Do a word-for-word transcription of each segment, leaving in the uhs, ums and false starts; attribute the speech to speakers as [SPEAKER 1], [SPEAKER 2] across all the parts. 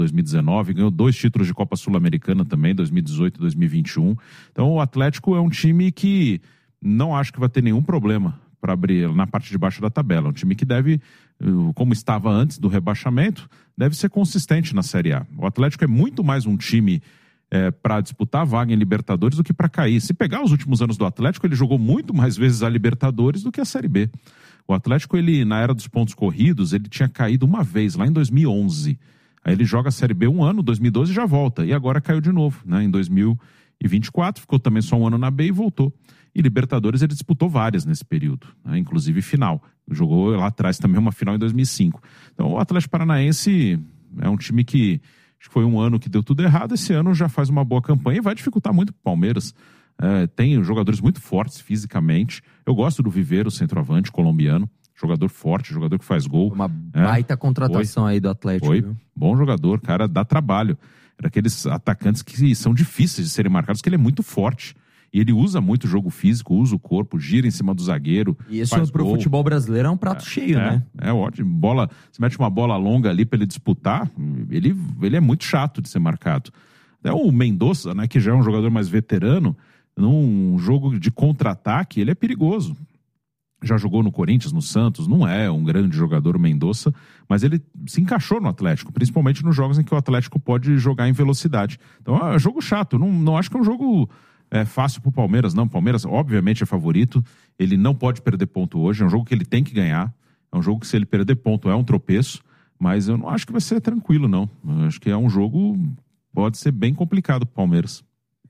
[SPEAKER 1] dois mil e dezenove, ganhou dois títulos de Copa Sul-Americana também, dois mil e dezoito e dois mil e vinte e um. Então o Atlético é um time que não acho que vai ter nenhum problema para abrir na parte de baixo da tabela. Um time que deve, como estava antes do rebaixamento, deve ser consistente na Série A. O Atlético é muito mais um time é, para disputar a vaga em Libertadores do que para cair. Se pegar os últimos anos do Atlético, ele jogou muito mais vezes a Libertadores do que a Série B. O Atlético, ele, na era dos pontos corridos, ele tinha caído uma vez, lá em dois mil e onze. Aí ele joga a Série B um ano, dois mil e doze já volta. E agora caiu de novo, né? Em dois mil e vinte e quatro, ficou também só um ano na B e voltou. E Libertadores ele disputou várias nesse período, né? Inclusive final. Jogou lá atrás também uma final em dois mil e cinco. Então o Atlético Paranaense é um time que acho que foi um ano que deu tudo errado. Esse ano já faz uma boa campanha e vai dificultar muito o Palmeiras. É, tem jogadores muito fortes fisicamente. Eu gosto do Viveiro, centroavante colombiano. Jogador forte, jogador que faz gol.
[SPEAKER 2] Uma baita é, contratação foi, aí do Atlético.
[SPEAKER 1] Foi,
[SPEAKER 2] viu?
[SPEAKER 1] Bom jogador, cara, dá trabalho. Era aqueles atacantes que são difíceis de serem marcados, porque ele é muito forte. E ele usa muito o jogo físico, usa o corpo, gira em cima do zagueiro.
[SPEAKER 2] E isso pro gol. Futebol brasileiro é um prato
[SPEAKER 1] é,
[SPEAKER 2] cheio,
[SPEAKER 1] é,
[SPEAKER 2] né?
[SPEAKER 1] É ótimo. Bola, você mete uma bola longa ali pra ele disputar, ele, ele é muito chato de ser marcado. Até o Mendonça, né, que já é um jogador mais veterano, num jogo de contra-ataque, ele é perigoso. Já jogou no Corinthians, no Santos, não é um grande jogador o Mendonça, mas ele se encaixou no Atlético, principalmente nos jogos em que o Atlético pode jogar em velocidade. Então é um jogo chato, não, não acho que é um jogo é, fácil pro Palmeiras, não. O Palmeiras obviamente é favorito, ele não pode perder ponto hoje, é um jogo que ele tem que ganhar, é um jogo que se ele perder ponto é um tropeço, mas eu não acho que vai ser tranquilo, não. Eu acho que é um jogo, pode ser bem complicado pro Palmeiras.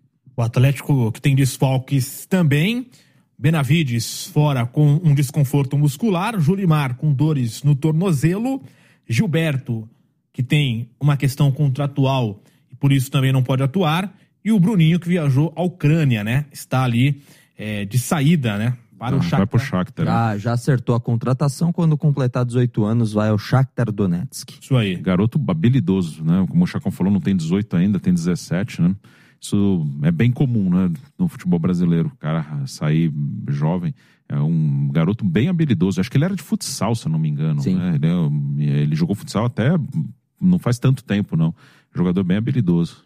[SPEAKER 3] O Atlético que tem desfalques também, Benavides fora com um desconforto muscular, Julimar com dores no tornozelo, Gilberto que tem uma questão contratual e por isso também não pode atuar, e o Bruninho que viajou à Ucrânia, né? Está ali é, de saída, né? Para
[SPEAKER 1] ah,
[SPEAKER 3] o Shakhtar.
[SPEAKER 1] Vai pro Shakhtar.
[SPEAKER 2] Já, já acertou a contratação, quando completar dezoito anos vai ao Shakhtar Donetsk.
[SPEAKER 3] Isso aí.
[SPEAKER 1] Garoto habilidoso, né? Como o Chacon falou, não tem dezoito ainda, tem dezessete, né? Isso é bem comum, né, no futebol brasileiro, o cara sair jovem. É um garoto bem habilidoso. Acho que ele era de futsal, se eu não me engano.
[SPEAKER 2] Sim.
[SPEAKER 1] Né? Ele, é, ele jogou futsal até não faz tanto tempo, não. Jogador bem habilidoso.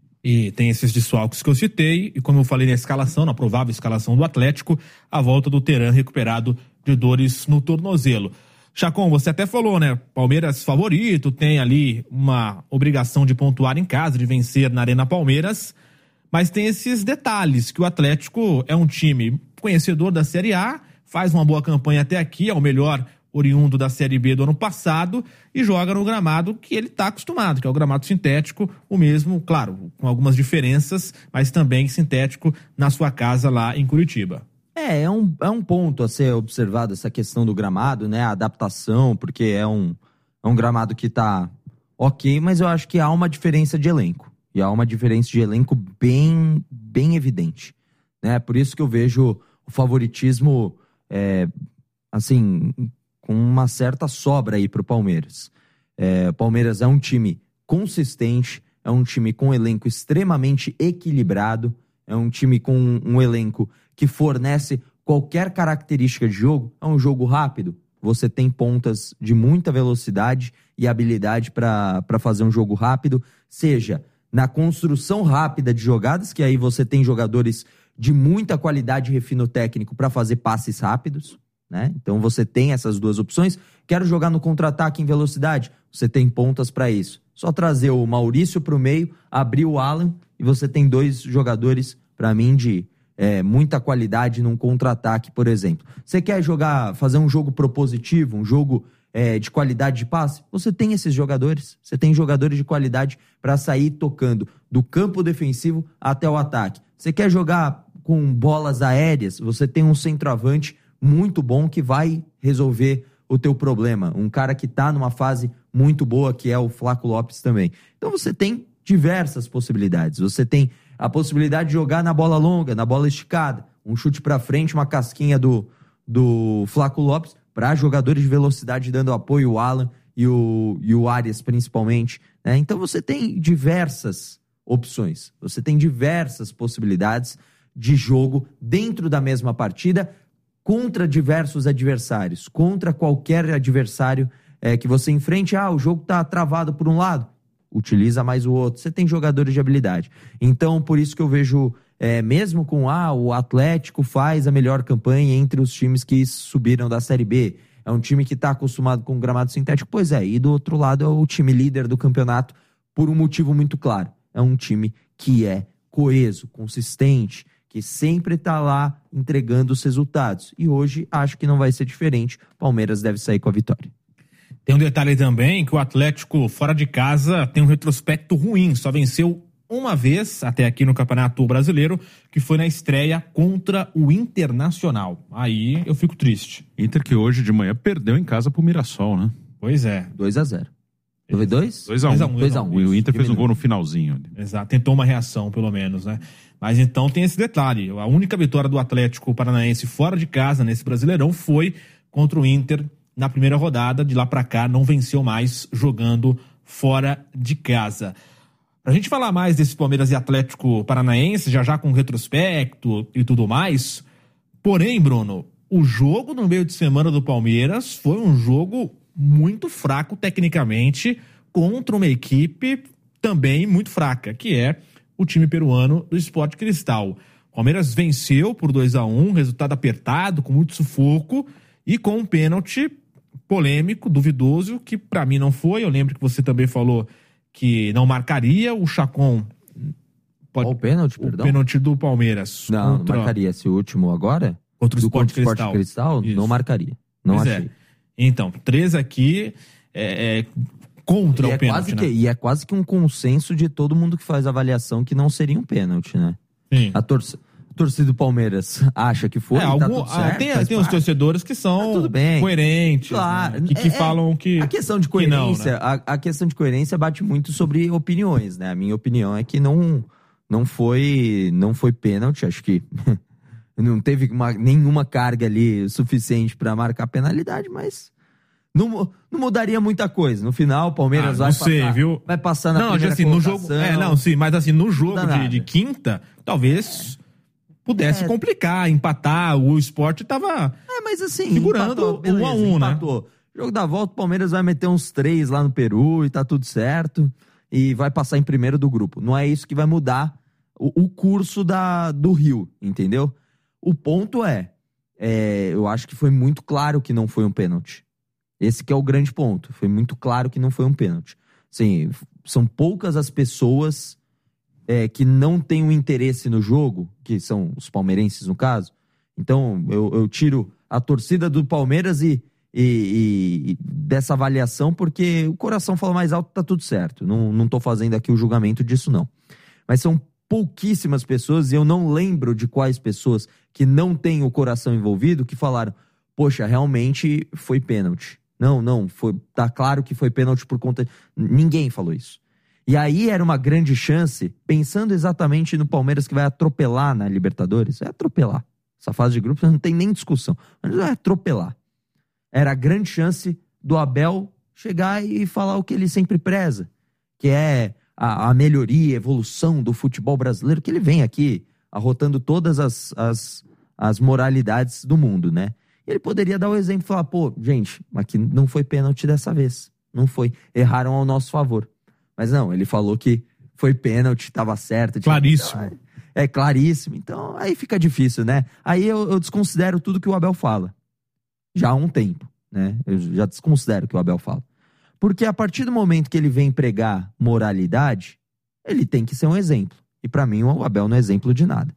[SPEAKER 3] E tem esses desfalques que eu citei, e como eu falei na escalação, na provável escalação do Atlético, a volta do Terán recuperado de dores no tornozelo. Chacon, você até falou, né? Palmeiras favorito, tem ali uma obrigação de pontuar em casa, de vencer na Arena Palmeiras, mas tem esses detalhes, que o Atlético é um time conhecedor da Série A, faz uma boa campanha até aqui, é o melhor oriundo da Série B do ano passado, e joga no gramado que ele está acostumado, que é o gramado sintético, o mesmo, claro, com algumas diferenças, mas também sintético na sua casa lá em Curitiba.
[SPEAKER 2] É, é um, é um ponto a ser observado essa questão do gramado, né? A adaptação, porque é um, é um gramado que tá ok, mas eu acho que há uma diferença de elenco. E há uma diferença de elenco bem, bem evidente, né? Por isso que eu vejo o favoritismo, é, assim, com uma certa sobra aí pro Palmeiras. É, o Palmeiras é um time consistente, é um time com um elenco extremamente equilibrado, é um time com um elenco que fornece qualquer característica de jogo. É um jogo rápido, você tem pontas de muita velocidade e habilidade para fazer um jogo rápido, seja na construção rápida de jogadas, que aí você tem jogadores de muita qualidade e refino técnico para fazer passes rápidos, né? Então você tem essas duas opções. Quero jogar no contra-ataque em velocidade, você tem pontas para isso. Só trazer o Maurício para o meio, abrir o Alan, e você tem dois jogadores, para mim, de é, muita qualidade num contra-ataque, por exemplo. Você quer jogar, fazer um jogo propositivo, um jogo é, de qualidade de passe? Você tem esses jogadores. Você tem jogadores de qualidade para sair tocando do campo defensivo até o ataque. Você quer jogar com bolas aéreas? Você tem um centroavante muito bom que vai resolver o teu problema. Um cara que tá numa fase muito boa, que é o Flaco Lopes também. Então você tem diversas possibilidades. Você tem a possibilidade de jogar na bola longa, na bola esticada, um chute pra frente, uma casquinha do, do Flaco Lopes, para jogadores de velocidade dando apoio, o Alan e o, e o Arias principalmente, né? Então você tem diversas opções, você tem diversas possibilidades de jogo dentro da mesma partida, contra diversos adversários, contra qualquer adversário é, que você enfrente. Ah, o jogo tá travado por um lado. utiliza mais o outro. Você tem jogadores de habilidade. Então, por isso que eu vejo, é, mesmo com ah, o Atlético faz a melhor campanha entre os times que subiram da Série B. É um time que está acostumado com gramado sintético. Pois é, e do outro lado é o time líder do campeonato por um motivo muito claro. É um time que é coeso, consistente, que sempre está lá entregando os resultados. E hoje acho que não vai ser diferente. Palmeiras deve sair com a vitória.
[SPEAKER 3] Tem um detalhe também, que o Atlético fora de casa tem um retrospecto ruim, só venceu uma vez até aqui no Campeonato Brasileiro, que foi na estreia contra o Internacional. Aí eu fico triste.
[SPEAKER 1] Inter que hoje de manhã perdeu em casa pro Mirassol, né?
[SPEAKER 3] Pois é.
[SPEAKER 2] dois a zero. Foi dois?
[SPEAKER 1] dois a um.
[SPEAKER 2] dois a um.
[SPEAKER 1] O Inter fez um gol no finalzinho.
[SPEAKER 3] Exato, tentou uma reação pelo menos, né? Mas então tem esse detalhe, a única vitória do Atlético Paranaense fora de casa nesse Brasileirão foi contra o Inter na primeira rodada. De lá pra cá não venceu mais jogando fora de casa. Pra gente falar mais desse Palmeiras e Atlético Paranaense, já já com retrospecto e tudo mais, porém, Bruno, o jogo no meio de semana do Palmeiras foi um jogo muito fraco tecnicamente contra uma equipe também muito fraca, que é o time peruano do Sport Cristal. O Palmeiras venceu por dois a um, resultado apertado, com muito sufoco e com um pênalti polêmico, duvidoso, que pra mim não foi. Eu lembro que você também falou que não marcaria. O Chacon
[SPEAKER 2] pode... o pênalti, perdão?
[SPEAKER 3] O pênalti do Palmeiras.
[SPEAKER 2] Não,
[SPEAKER 3] contra...
[SPEAKER 2] não marcaria. Esse último agora?
[SPEAKER 3] Contra o
[SPEAKER 2] do
[SPEAKER 3] Sport Cristal.
[SPEAKER 2] Sport Cristal não marcaria. Não
[SPEAKER 3] pois
[SPEAKER 2] achei.
[SPEAKER 3] É. Então, três aqui é, é contra
[SPEAKER 2] e
[SPEAKER 3] o
[SPEAKER 2] é
[SPEAKER 3] pênalti,
[SPEAKER 2] quase
[SPEAKER 3] né?
[SPEAKER 2] que, e é quase que um consenso de todo mundo que faz a avaliação que não seria um pênalti, né?
[SPEAKER 3] Sim.
[SPEAKER 2] A torcida... torcida do Palmeiras acha que foi,
[SPEAKER 3] é,
[SPEAKER 2] tá
[SPEAKER 3] algum,
[SPEAKER 2] tudo certo,
[SPEAKER 3] tem tem os torcedores que são
[SPEAKER 2] ah, tudo bem.
[SPEAKER 3] coerentes,
[SPEAKER 2] claro,
[SPEAKER 3] né? que, que
[SPEAKER 2] é,
[SPEAKER 3] falam que
[SPEAKER 2] a questão de coerência,
[SPEAKER 3] que não, né?
[SPEAKER 2] a, a questão de coerência bate muito sobre opiniões, né? A minha opinião é que não não foi não foi pênalti, acho que não teve uma, nenhuma carga ali suficiente para marcar penalidade, mas Não, não mudaria muita coisa. No final, o Palmeiras
[SPEAKER 3] ah,
[SPEAKER 2] vai,
[SPEAKER 3] sei,
[SPEAKER 2] passar,
[SPEAKER 3] viu?
[SPEAKER 2] vai passar na
[SPEAKER 3] não,
[SPEAKER 2] primeira
[SPEAKER 3] assim, no jogo, é, não, sim, mas assim, no jogo de, de quinta, talvez pudesse é. complicar, empatar. O Sport tava
[SPEAKER 2] é, mas assim,
[SPEAKER 3] segurando o um a um, né?
[SPEAKER 2] Jogo da volta, o Palmeiras vai meter uns três lá no Peru e tá tudo certo. E vai passar em primeiro do grupo. Não é isso que vai mudar o, o curso da, do Rio, entendeu? O ponto é, é, eu acho que foi muito claro que não foi um pênalti. Esse que é o grande ponto. Foi muito claro que não foi um pênalti. Assim, são poucas as pessoas é, que não têm um interesse no jogo, que são os palmeirenses no caso. Então, eu, eu tiro a torcida do Palmeiras e, e, e dessa avaliação, porque o coração fala mais alto, tá tudo certo. Não, não tô fazendo aqui o julgamento disso, não. Mas são pouquíssimas pessoas, e eu não lembro de quais pessoas que não têm o coração envolvido, que falaram, poxa, realmente foi pênalti. Não, não, foi, tá claro que foi pênalti por conta... Ninguém falou isso. E aí era uma grande chance, pensando exatamente no Palmeiras que vai atropelar na Libertadores, é atropelar. Essa fase de grupos não tem nem discussão, mas vai atropelar. Era a grande chance do Abel chegar e falar o que ele sempre preza, que é a, a melhoria, a evolução do futebol brasileiro, que ele vem aqui arrotando todas as, as, as moralidades do mundo, né? Ele poderia dar o exemplo e falar, pô, gente, aqui não foi pênalti dessa vez. Não foi. Erraram ao nosso favor. Mas não, ele falou que foi pênalti, tava certo.
[SPEAKER 3] Claríssimo.
[SPEAKER 2] Então, é, é claríssimo. Então, aí fica difícil, né? Aí eu, eu desconsidero tudo que o Abel fala. Já há um tempo, né? Eu já desconsidero o que o Abel fala. Porque a partir do momento que ele vem pregar moralidade, ele tem que ser um exemplo. E pra mim, o Abel não é exemplo de nada.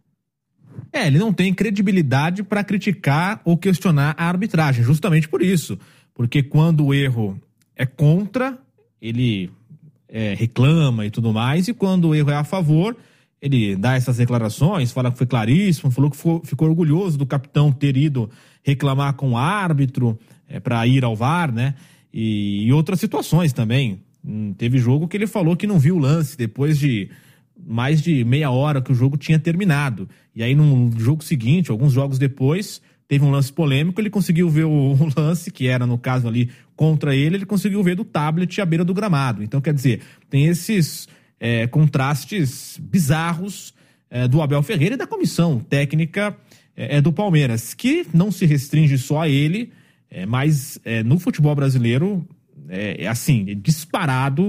[SPEAKER 3] É, ele não tem credibilidade para criticar ou questionar a arbitragem, justamente por isso. Porque quando o erro é contra, ele é, reclama e tudo mais, e quando o erro é a favor, ele dá essas declarações, fala que foi claríssimo, falou que ficou, ficou orgulhoso do capitão ter ido reclamar com o árbitro é, para ir ao V A R, né? E, e outras situações também. Hum, teve jogo que ele falou que não viu o lance depois de mais de meia hora que o jogo tinha terminado. E aí, no jogo seguinte, alguns jogos depois, teve um lance polêmico, ele conseguiu ver o, o lance, que era, no caso ali, contra ele, ele conseguiu ver do tablet à beira do gramado. Então, quer dizer, tem esses é, contrastes bizarros é, do Abel Ferreira e da comissão técnica é, do Palmeiras, que não se restringe só a ele, é, mas é, no futebol brasileiro, é, é assim, é disparado.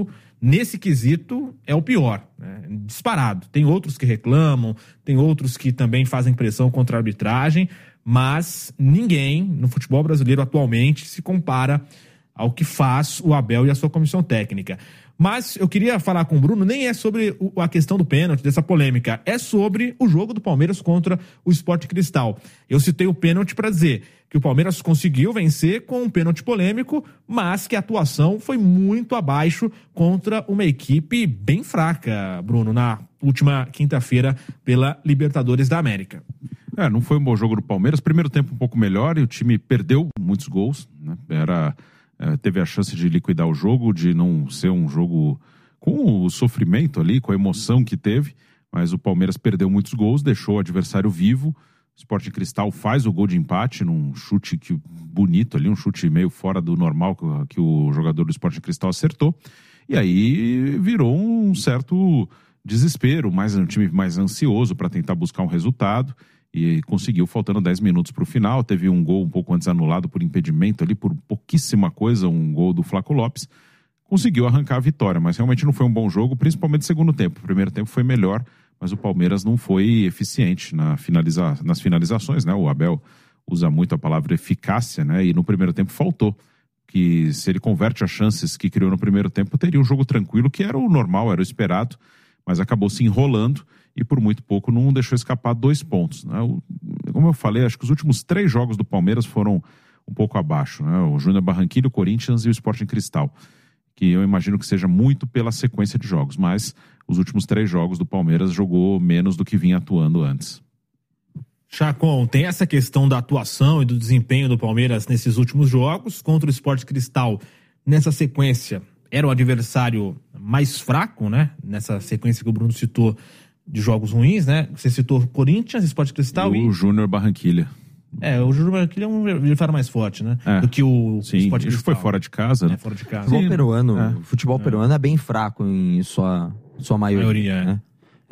[SPEAKER 3] nesse quesito, é o pior, né? Disparado. Tem outros que reclamam, tem outros que também fazem pressão contra a arbitragem, mas ninguém no futebol brasileiro atualmente se compara ao que faz o Abel e a sua comissão técnica. Mas eu queria falar com o Bruno, nem é sobre a questão do pênalti, dessa polêmica, é sobre o jogo do Palmeiras contra o Sport Cristal. Eu citei o pênalti para dizer que o Palmeiras conseguiu vencer com um pênalti polêmico, mas que a atuação foi muito abaixo contra uma equipe bem fraca, Bruno, na última quinta-feira pela Libertadores da América.
[SPEAKER 1] É, não foi um bom jogo do Palmeiras. Primeiro tempo um pouco melhor e o time perdeu muitos gols, né? Era... teve a chance de liquidar o jogo, de não ser um jogo com o sofrimento ali, com a emoção que teve, mas o Palmeiras perdeu muitos gols, deixou o adversário vivo. O Sport Cristal faz o gol de empate num chute que, bonito ali, um chute meio fora do normal que, que o jogador do Sport Cristal acertou, e aí virou um certo desespero, mais, um time mais ansioso para tentar buscar um resultado, e conseguiu, faltando dez minutos para o final. Teve um gol um pouco antes anulado por impedimento ali, por pouquíssima coisa, um gol do Flaco Lopes. Conseguiu arrancar a vitória, mas realmente não foi um bom jogo, principalmente no segundo tempo. O primeiro tempo foi melhor, mas o Palmeiras não foi eficiente na finaliza... nas finalizações, né? O Abel usa muito a palavra eficácia, né? E no primeiro tempo faltou. Que se ele converte as chances que criou no primeiro tempo, teria um jogo tranquilo, que era o normal, era o esperado, mas acabou se enrolando e por muito pouco não deixou escapar dois pontos, né? O, como eu falei, acho que os últimos três jogos do Palmeiras foram um pouco abaixo, né? O Júnior Barranquilla, o Corinthians e o Sporting Cristal, que eu imagino que seja muito pela sequência de jogos, mas os últimos três jogos do Palmeiras jogou menos do que vinha atuando antes.
[SPEAKER 3] Chacon, tem essa questão da atuação e do desempenho do Palmeiras nesses últimos jogos contra o Sport Cristal. Nessa sequência, era o adversário mais fraco, né? Nessa sequência que o Bruno citou de jogos ruins, né? Você citou Corinthians, Sport Cristal e...
[SPEAKER 1] o Júnior Barranquilla.
[SPEAKER 3] É, o Júnior Barranquilla é um adversário mais forte, né?
[SPEAKER 1] É.
[SPEAKER 3] Do que o
[SPEAKER 1] Sim,
[SPEAKER 3] Sport
[SPEAKER 1] isso
[SPEAKER 3] Cristal.
[SPEAKER 1] foi fora de casa, né?
[SPEAKER 3] É, fora de casa.
[SPEAKER 2] O futebol
[SPEAKER 1] Sim.
[SPEAKER 2] peruano,
[SPEAKER 1] É.
[SPEAKER 2] o futebol peruano é bem fraco em sua, sua maioria.
[SPEAKER 3] maioria,
[SPEAKER 2] né?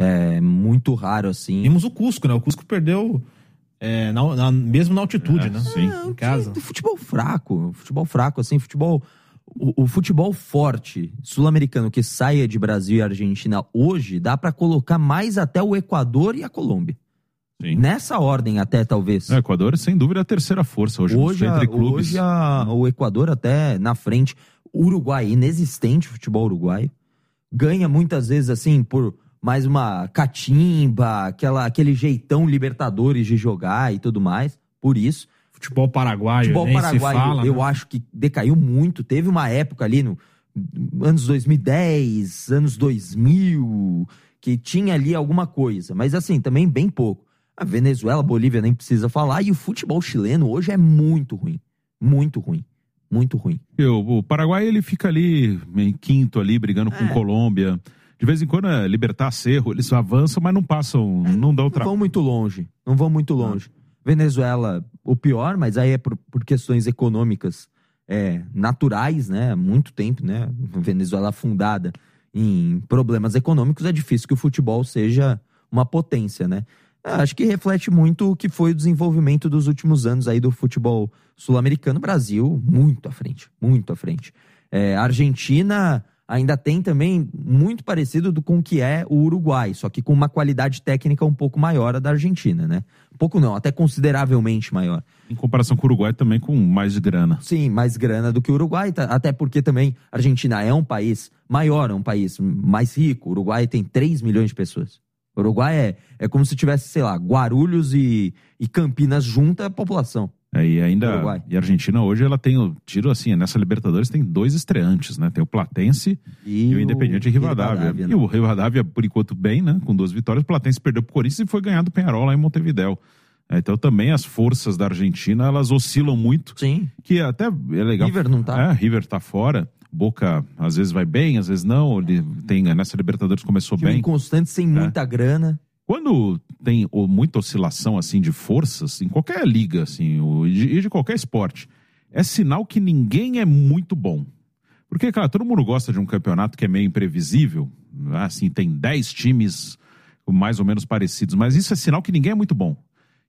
[SPEAKER 2] É muito raro, assim.
[SPEAKER 3] Temos o Cusco, né? O Cusco perdeu é, na, na, mesmo na altitude,
[SPEAKER 1] É,
[SPEAKER 3] né?
[SPEAKER 1] sim.
[SPEAKER 3] Em casa.
[SPEAKER 2] Futebol fraco, futebol fraco, assim, futebol... O, o futebol forte sul-americano que saia de Brasil e Argentina hoje, dá pra colocar mais até o Equador e a Colômbia.
[SPEAKER 1] Sim.
[SPEAKER 2] Nessa ordem até, talvez.
[SPEAKER 1] O Equador, sem dúvida, é a terceira força hoje,
[SPEAKER 2] Hoje, a,
[SPEAKER 1] entre clubes.
[SPEAKER 2] hoje a, o Equador até na frente. Uruguai, inexistente o futebol uruguaio. Ganha muitas vezes, assim, por mais uma catimba, aquela, aquele jeitão Libertadores de jogar e tudo mais. Por isso.
[SPEAKER 3] Futebol paraguaio,
[SPEAKER 2] Futebol
[SPEAKER 3] nem
[SPEAKER 2] paraguaio,
[SPEAKER 3] se fala,
[SPEAKER 2] eu
[SPEAKER 3] né?
[SPEAKER 2] acho que decaiu muito. Teve uma época ali, no anos dois mil e dez, anos dois mil, que tinha ali alguma coisa. Mas assim, também bem pouco. A Venezuela, a Bolívia nem precisa falar. E o futebol chileno hoje é muito ruim. Muito ruim. Muito ruim.
[SPEAKER 1] O, o Paraguai, ele fica ali em quinto ali, brigando com
[SPEAKER 2] É.
[SPEAKER 1] Colômbia. De vez em quando é Libertar Cerro, eles avançam, mas não passam, não dão
[SPEAKER 2] Não
[SPEAKER 1] trabalho.
[SPEAKER 2] vão muito longe. Não vão muito longe. Venezuela, o pior, mas aí é por, por questões econômicas é, naturais, né? Há muito tempo, né? Venezuela afundada em problemas econômicos, é difícil que o futebol seja uma potência, né? Acho que reflete muito o que foi o desenvolvimento dos últimos anos aí do futebol sul-americano. Brasil, muito à frente, muito à frente. É, a Argentina ainda tem também muito parecido do, com o que é o Uruguai, só que com uma qualidade técnica um pouco maior a da Argentina, né? Um pouco não, até consideravelmente maior.
[SPEAKER 1] Em comparação com o Uruguai, também com mais grana.
[SPEAKER 2] Sim, mais grana do que o Uruguai, tá? Até porque também a Argentina é um país maior, é um país mais rico. O Uruguai tem três milhões de pessoas. O Uruguai é, é como se tivesse, sei lá, Guarulhos e, e Campinas junta a população.
[SPEAKER 1] É, e ainda,
[SPEAKER 2] Uruguai.
[SPEAKER 1] e a Argentina hoje, ela tem o tiro assim, nessa Libertadores tem dois estreantes, né? Tem o Platense e, e o Independiente Rivadavia.
[SPEAKER 2] Rivadavia,
[SPEAKER 1] E
[SPEAKER 2] né?
[SPEAKER 1] o Rivadavia, por enquanto, bem, né? Com duas vitórias, o Platense perdeu pro Corinthians e foi ganhar do Peñarol lá em Montevidéu. É, então também as forças da Argentina, elas oscilam muito.
[SPEAKER 2] Sim.
[SPEAKER 1] Que até é legal.
[SPEAKER 2] River não tá.
[SPEAKER 1] É, River tá fora. Boca, às vezes vai bem, às vezes não. Ele tem, nessa Libertadores começou
[SPEAKER 2] Time
[SPEAKER 1] bem.
[SPEAKER 2] inconstante, sem muita grana.
[SPEAKER 1] Quando tem ou, muita oscilação assim de forças, em qualquer liga assim, ou, e, de, e de qualquer esporte, é sinal que ninguém é muito bom. Porque, cara, todo mundo gosta de um campeonato que é meio imprevisível. Assim, tem dez times mais ou menos parecidos, mas isso é sinal que ninguém é muito bom.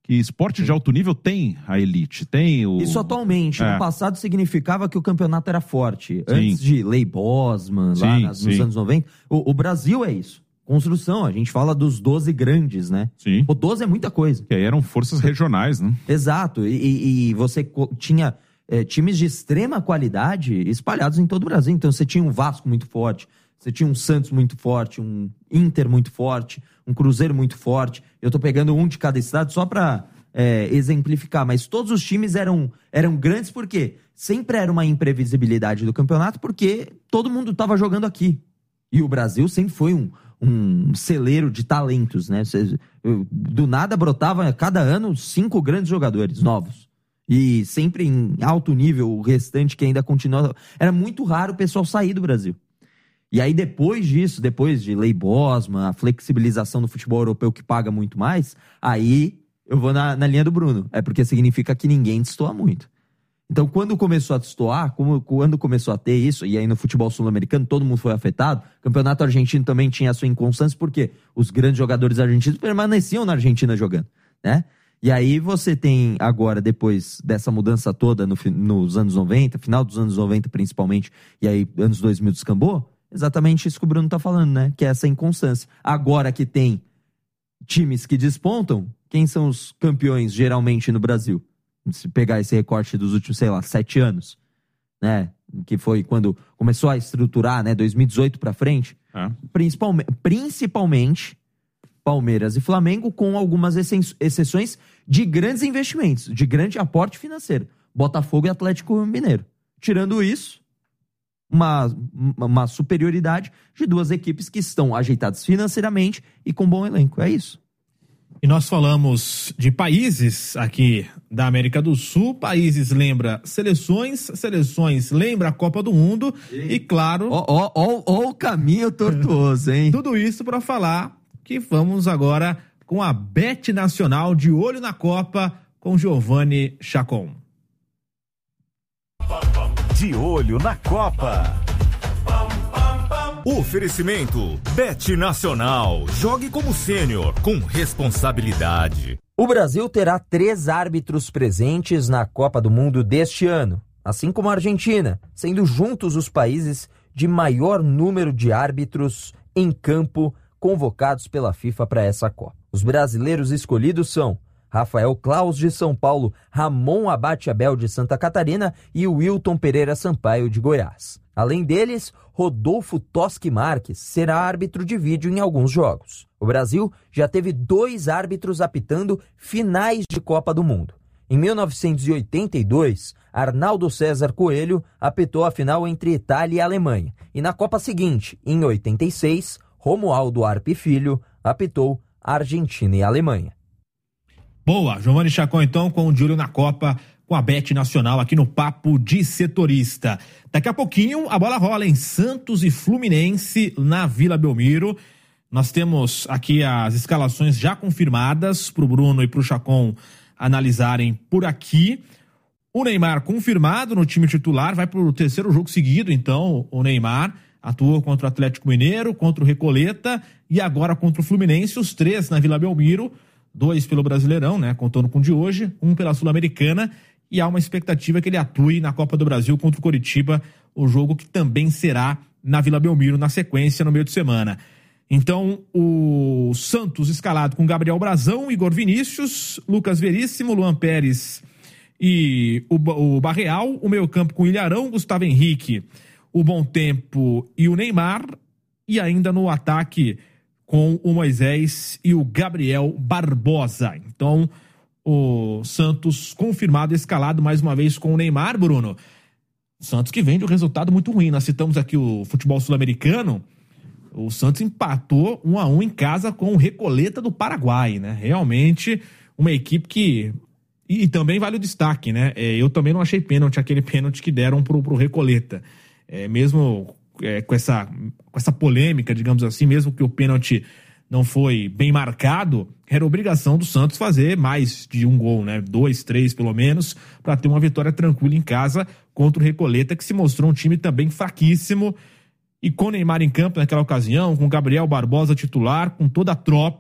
[SPEAKER 1] que esporte de alto nível tem a elite, tem o...
[SPEAKER 2] Isso atualmente.
[SPEAKER 1] É.
[SPEAKER 2] No passado significava que o campeonato era forte.
[SPEAKER 1] Sim.
[SPEAKER 2] Antes de Lei Bosman, lá
[SPEAKER 1] Sim,
[SPEAKER 2] nas- nos
[SPEAKER 1] sim.
[SPEAKER 2] anos noventa. O, o Brasil é isso. Construção, a gente fala dos doze grandes, né?
[SPEAKER 1] Sim.
[SPEAKER 2] O doze é muita coisa.
[SPEAKER 1] Que aí eram forças regionais, né?
[SPEAKER 2] Exato. E, e- e você co- tinha é, times de extrema qualidade espalhados em todo o Brasil. Então você tinha um Vasco muito forte, você tinha um Santos muito forte, um Inter muito forte, um Cruzeiro muito forte. Eu tô pegando um de cada estado só pra é, exemplificar, mas todos os times eram, eram grandes porque sempre era uma imprevisibilidade do campeonato porque todo mundo tava jogando aqui. E o Brasil sempre foi um, um celeiro de talentos, né? Cê- eu- Do nada brotava a cada ano cinco grandes jogadores novos. E sempre em alto nível, o restante que ainda continua. Era muito raro o pessoal sair do Brasil. E aí, depois disso, depois de Lei Bosman, a flexibilização do futebol europeu que paga muito mais, aí eu vou na, na linha do Bruno. É porque significa que ninguém destoa muito. Então, quando começou a destoar, como- quando começou a ter isso, e aí no futebol sul-americano todo mundo foi afetado, o campeonato argentino também tinha a sua inconstância, porque os grandes jogadores argentinos permaneciam na Argentina jogando, né? E aí você tem agora, depois dessa mudança toda no fi- nos anos noventa, final dos anos noventa principalmente, e aí anos dois mil descambou, exatamente isso que o Bruno tá falando, né? Que é essa inconstância. Agora que tem times que despontam, quem são os campeões geralmente no Brasil? Se pegar esse recorte dos últimos, sei lá, sete anos, né? Que foi quando começou a estruturar, né? dois mil e dezoito pra frente.
[SPEAKER 1] É.
[SPEAKER 2] Principalmente, principalmente Palmeiras e Flamengo, com algumas essen- exceções de grandes investimentos, de grande aporte financeiro. Botafogo e Atlético Mineiro. Tirando isso, uma, uma superioridade de duas equipes que estão ajeitadas financeiramente e com bom elenco. É isso.
[SPEAKER 3] E nós falamos de países aqui da América do Sul. Países lembra seleções, seleções lembra a Copa do Mundo e, claro,
[SPEAKER 2] Ó, ó, ó, ó o caminho tortuoso, hein?
[SPEAKER 3] tudo isso para falar que vamos agora com a Bet Nacional de olho na Copa com Giovanni Chacon.
[SPEAKER 4] De olho na Copa. Oferecimento Bet Nacional. Jogue como sênior com responsabilidade.
[SPEAKER 2] O Brasil terá três árbitros presentes na Copa do Mundo deste ano, assim como a Argentina, sendo juntos os países de maior número de árbitros em campo convocados pela FIFA para essa Copa. Os brasileiros escolhidos são Rafael Claus de São Paulo, Ramon Abate Abel de Santa Catarina e Wilton Pereira Sampaio de Goiás. Além deles, Rodolfo Toschi Marques será árbitro de vídeo em alguns jogos. O Brasil já teve dois árbitros apitando finais de Copa do Mundo. Em mil novecentos e oitenta e dois, Arnaldo César Coelho apitou a final entre Itália e Alemanha. E na Copa seguinte, em oitenta e seis, Romualdo Arpe Filho apitou Argentina e Alemanha.
[SPEAKER 3] Boa, Giovanni Chacon então com o de olho na Copa com a Bet Nacional aqui no Papo de Setorista. Daqui a pouquinho a bola rola em Santos e Fluminense na Vila Belmiro. Nós temos aqui as escalações já confirmadas para o Bruno e para o Chacon analisarem por aqui. O Neymar confirmado no time titular, vai para o terceiro jogo seguido, então o Neymar atuou contra o Atlético Mineiro, contra o Recoleta e agora contra o Fluminense, os três na Vila Belmiro, dois pelo Brasileirão, né, contando com o de hoje, um pela Sul-Americana, e há uma expectativa que ele atue na Copa do Brasil contra o Coritiba, o jogo que também será na Vila Belmiro na sequência no meio de semana. Então, o Santos escalado com Gabriel Brazão, Igor Vinícius, Lucas Veríssimo, Luan Pérez e o, o Barreal, o meio-campo com Ilharão, Gustavo Henrique, o Bom Tempo e o Neymar, e ainda no ataque com o Moisés e o Gabriel Barbosa. Então, o Santos confirmado, escalado mais uma vez com o Neymar, Bruno. O Santos que vem de um resultado muito ruim. Nós citamos aqui o futebol sul-americano. O Santos empatou um a um em casa com o Recoleta do Paraguai, né? Realmente uma equipe que... E, e também vale o destaque, né? É, eu também não achei pênalti, aquele pênalti que deram pro, pro Recoleta. É, mesmo é, com, essa, com essa polêmica, digamos assim, mesmo que o pênalti não foi bem marcado, era obrigação do Santos fazer mais de um gol, né? Dois, três pelo menos, para ter uma vitória tranquila em casa contra o Recoleta, que se mostrou um time também fraquíssimo. E com o Neymar em campo naquela ocasião, com o Gabriel Barbosa titular, com toda a tropa,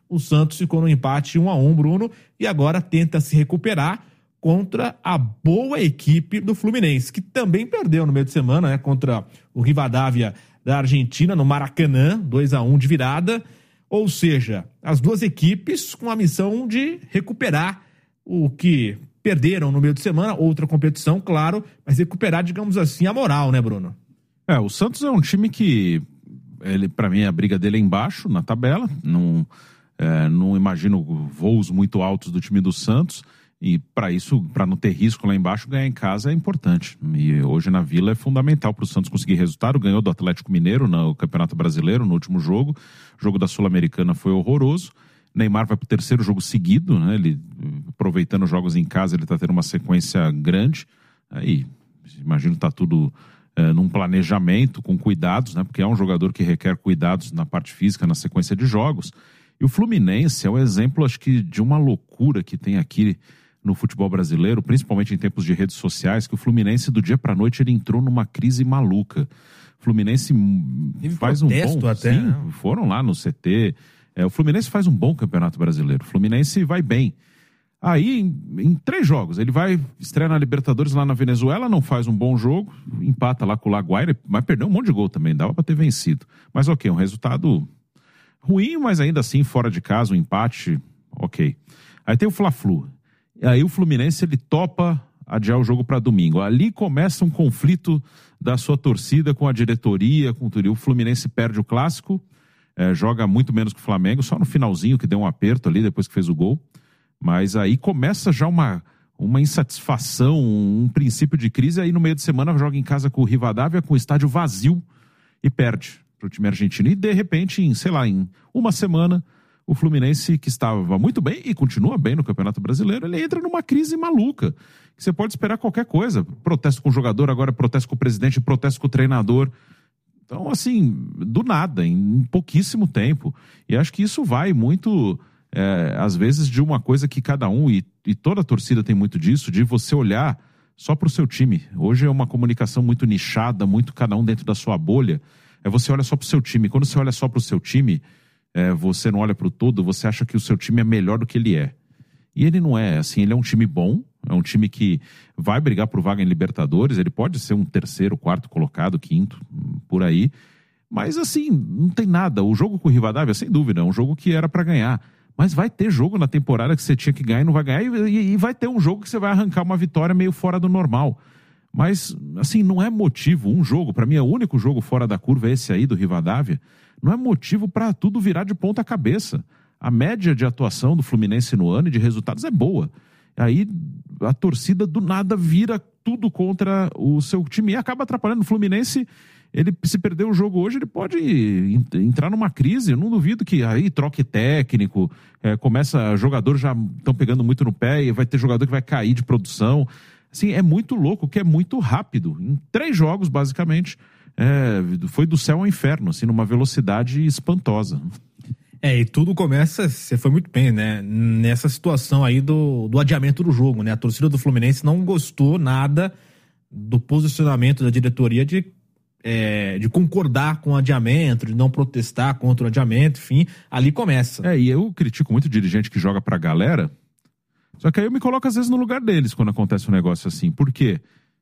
[SPEAKER 3] O Santos ficou no empate um a um, Bruno, e agora tenta se recuperar contra a boa equipe do Fluminense, que também perdeu no meio de semana, né, contra o Rivadavia da Argentina, no Maracanã, dois a um de virada. Ou seja, as duas equipes com a missão de recuperar o que perderam no meio de semana, outra competição, claro, mas recuperar, digamos assim, a moral, né, Bruno?
[SPEAKER 1] É, o Santos é um time que, ele, pra mim, a briga dele é embaixo, na tabela. Não, é, não imagino voos muito altos do time do Santos. E para isso, para não ter risco lá embaixo, ganhar em casa é importante. E hoje na Vila é fundamental para o Santos conseguir resultado. Ganhou do Atlético Mineiro no Campeonato Brasileiro, no último jogo. O jogo da Sul-Americana foi horroroso. Neymar vai para o terceiro jogo seguido, né? Ele, aproveitando os jogos em casa, ele está tendo uma sequência grande. Aí, imagino que está tudo é, num planejamento, com cuidados, né? Porque é um jogador que requer cuidados na parte física, na sequência de jogos. E o Fluminense é um exemplo, acho que, de uma loucura que tem aqui no futebol brasileiro, principalmente em tempos de redes sociais, que o Fluminense, do dia para a noite, ele entrou numa crise maluca. O Fluminense
[SPEAKER 3] Teve
[SPEAKER 1] faz um bom...
[SPEAKER 3] até,
[SPEAKER 1] sim,
[SPEAKER 3] né?
[SPEAKER 1] Foram lá no C T. É, o Fluminense faz um bom campeonato brasileiro. O Fluminense vai bem. Aí, em, em três jogos, ele vai estrear na Libertadores lá na Venezuela, não faz um bom jogo, empata lá com o Laguaira, mas perdeu um monte de gol também, dava para ter vencido. Mas ok, um resultado ruim, mas ainda assim, fora de casa, um empate, ok. Aí tem o Fla-Flu. E aí o Fluminense, ele topa adiar o jogo para domingo. Ali começa um conflito da sua torcida com a diretoria, com tudo. O Fluminense perde o clássico, é, joga muito menos que o Flamengo, só no finalzinho que deu um aperto ali, depois que fez o gol. Mas aí começa já uma, uma insatisfação, um princípio de crise. Aí no meio de semana joga em casa com o Rivadavia, com o estádio vazio, e perde para o time argentino. E de repente, em, sei lá, em uma semana, o Fluminense, que estava muito bem e continua bem no Campeonato Brasileiro, ele entra numa crise maluca. Você pode esperar qualquer coisa. Protesto com o jogador, agora protesto com o presidente, protesto com o treinador. Então, assim, do nada, em pouquíssimo tempo. E acho que isso vai muito, é, às vezes, de uma coisa que cada um, e, e toda a torcida tem muito disso, de você olhar só para o seu time. Hoje é uma comunicação muito nichada, muito cada um dentro da sua bolha. É você olha só para o seu time. Quando você olha só para o seu time, é, você não olha para o todo, você acha que o seu time é melhor do que ele é. E ele não é, assim, ele é um time bom, é um time que vai brigar por vaga em Libertadores, ele pode ser um terceiro, quarto colocado, quinto, por aí, mas assim, não tem nada. O jogo com o Rivadavia, sem dúvida, é um jogo que era para ganhar, mas vai ter jogo na temporada que você tinha que ganhar e não vai ganhar, e, e vai ter um jogo que você vai arrancar uma vitória meio fora do normal. Mas, assim, não é motivo, um jogo, para mim é o único jogo fora da curva, esse aí do Rivadavia, não é motivo para tudo virar de ponta cabeça. A média de atuação do Fluminense no ano e de resultados é boa. Aí a torcida do nada vira tudo contra o seu time e acaba atrapalhando. O Fluminense, ele, se perder o jogo hoje, ele pode entrar numa crise. Eu não duvido que aí troque técnico, é, começa, jogadores já estão pegando muito no pé e vai ter jogador que vai cair de produção. Assim, é muito louco, que é muito rápido. Em três jogos, basicamente, é, foi do céu ao inferno, assim, numa velocidade espantosa.
[SPEAKER 3] É, e tudo começa, você foi muito bem, né, nessa situação aí do, do adiamento do jogo, né, a torcida do Fluminense não gostou nada do posicionamento da diretoria de, é, de concordar com o adiamento, de não protestar contra o adiamento, enfim, ali começa.
[SPEAKER 1] É, e eu critico muito dirigente que joga pra galera, só que aí eu me coloco às vezes no lugar deles quando acontece um negócio assim, por quê?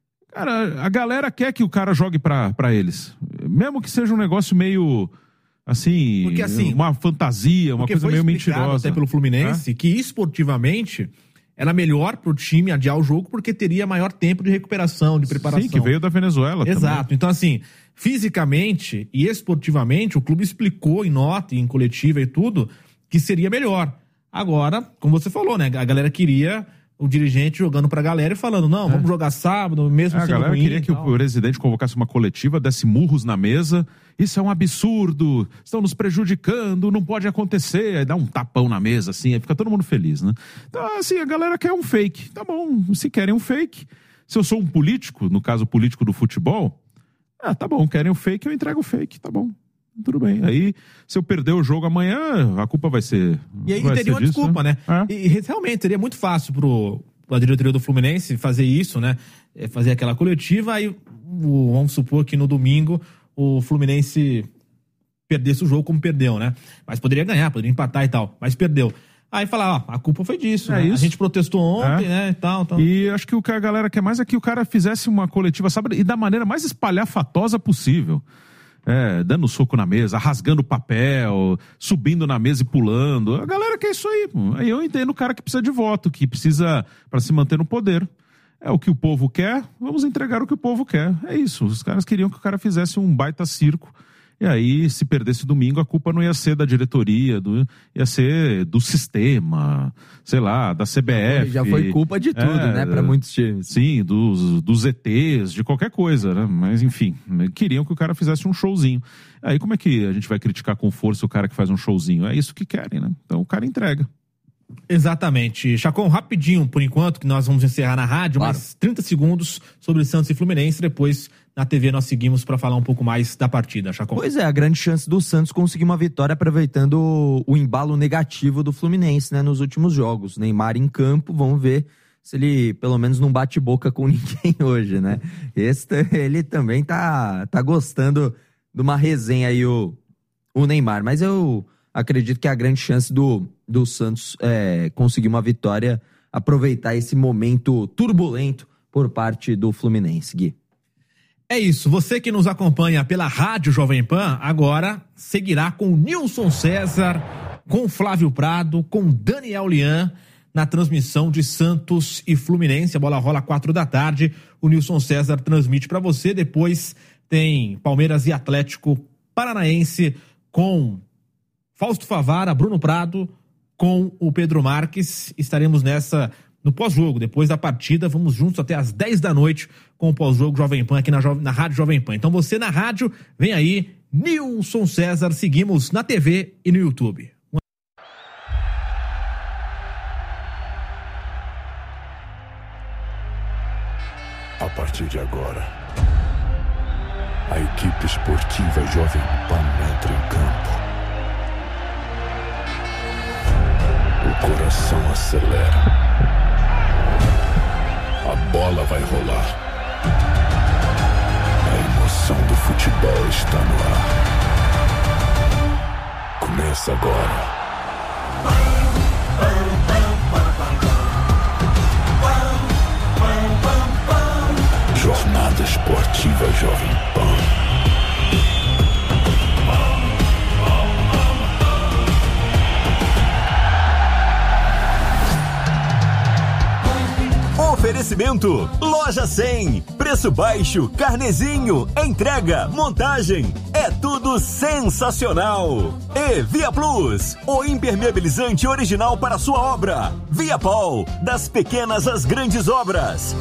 [SPEAKER 1] Cara, a galera quer que o cara jogue pra, pra eles, mesmo que seja um negócio meio... Assim,
[SPEAKER 3] porque, assim,
[SPEAKER 1] uma fantasia, uma coisa meio mentirosa.
[SPEAKER 3] Até pelo Fluminense, é? Que esportivamente era melhor pro time adiar o jogo porque teria maior tempo de recuperação, de preparação.
[SPEAKER 1] Sim, que veio da Venezuela.
[SPEAKER 3] Exato.
[SPEAKER 1] Também.
[SPEAKER 3] Então, assim, fisicamente e esportivamente, o clube explicou em nota, em coletiva e tudo, que seria melhor. Agora, como você falou, né? A galera queria o dirigente jogando pra galera e falando, não, é. vamos jogar sábado, mesmo
[SPEAKER 1] é,
[SPEAKER 3] sendo
[SPEAKER 1] A galera
[SPEAKER 3] ruim,
[SPEAKER 1] queria que o presidente convocasse uma coletiva, desse murros na mesa. Isso é um absurdo, estão nos prejudicando, não pode acontecer. Aí dá um tapão na mesa, assim, aí fica todo mundo feliz, né? Então, assim, a galera quer um fake. Tá bom, se querem um fake. Se eu sou um político, no caso político do futebol, ah, tá bom, querem o fake, eu entrego o fake, tá bom. Tudo bem. Aí, se eu perder o jogo amanhã, a culpa vai ser.
[SPEAKER 3] E aí
[SPEAKER 1] vai
[SPEAKER 3] teria uma
[SPEAKER 1] disso,
[SPEAKER 3] desculpa, né? né?
[SPEAKER 1] É.
[SPEAKER 3] E realmente seria muito fácil pro, pra diretoria do Fluminense fazer isso, né? Fazer aquela coletiva, aí vamos supor que no domingo o Fluminense perdesse o jogo como perdeu, né? Mas poderia ganhar, poderia empatar e tal, mas perdeu. Aí falar, ó, a culpa foi disso, é né? Isso. A gente protestou ontem, é. né, e tal, tal.
[SPEAKER 1] E acho que o que a galera quer mais é que o cara fizesse uma coletiva, sabe, e da maneira mais espalhafatosa possível. É, dando soco na mesa, rasgando papel, subindo na mesa e pulando. A galera quer isso aí. Aí eu entendo o cara que precisa de voto, que precisa para se manter no poder. É o que o povo quer, vamos entregar o que o povo quer. É isso, os caras queriam que o cara fizesse um baita circo. E aí, se perdesse domingo, a culpa não ia ser da diretoria, do, ia ser do sistema, sei lá, da C B F.
[SPEAKER 2] Já foi culpa de tudo, é, né, para muitos times.
[SPEAKER 1] Sim, dos, dos E Tês, de qualquer coisa, né? Mas, enfim, queriam que o cara fizesse um showzinho. Aí, como é que a gente vai criticar com força o cara que faz um showzinho? É isso que querem, né? Então, o cara entrega.
[SPEAKER 3] Exatamente. Chacon, rapidinho, por enquanto, que nós vamos encerrar na rádio, claro. Mais trinta segundos sobre Santos e Fluminense, depois na T V nós seguimos para falar um pouco mais da partida, Chacon.
[SPEAKER 2] Pois é, a grande chance do Santos conseguir uma vitória aproveitando o embalo negativo do Fluminense, né, nos últimos jogos. Neymar em campo, vamos ver se ele pelo menos não bate boca com ninguém hoje, né? Esse, ele também tá, tá gostando de uma resenha aí, o, o Neymar, mas eu acredito que a grande chance do, do Santos é conseguir uma vitória, aproveitar esse momento turbulento por parte do Fluminense, Gui.
[SPEAKER 3] É isso, você que nos acompanha pela Rádio Jovem Pan, agora seguirá com o Nilson César, com Flávio Prado, com Daniel Lian, na transmissão de Santos e Fluminense. A bola rola às quatro da tarde, o Nilson César transmite para você, depois tem Palmeiras e Atlético Paranaense com Fausto Favara, Bruno Prado, com o Pedro Marques. Estaremos nessa no pós-jogo, depois da partida, vamos juntos até às dez da noite com o pós-jogo Jovem Pan aqui na, na Rádio Jovem Pan. Então você na rádio, vem aí, Nilson César, seguimos na T V e no YouTube.
[SPEAKER 5] A partir de agora, a equipe esportiva Jovem Pan entra em campo. O coração acelera. A bola vai rolar. A emoção do futebol está no ar. Começa agora. Jornada Esportiva Jovem Pan.
[SPEAKER 6] Oferecimento Loja cem, preço baixo, carnezinho, entrega, montagem, é tudo sensacional. E Via Plus, o impermeabilizante original para sua obra. Viapol, das pequenas às grandes obras.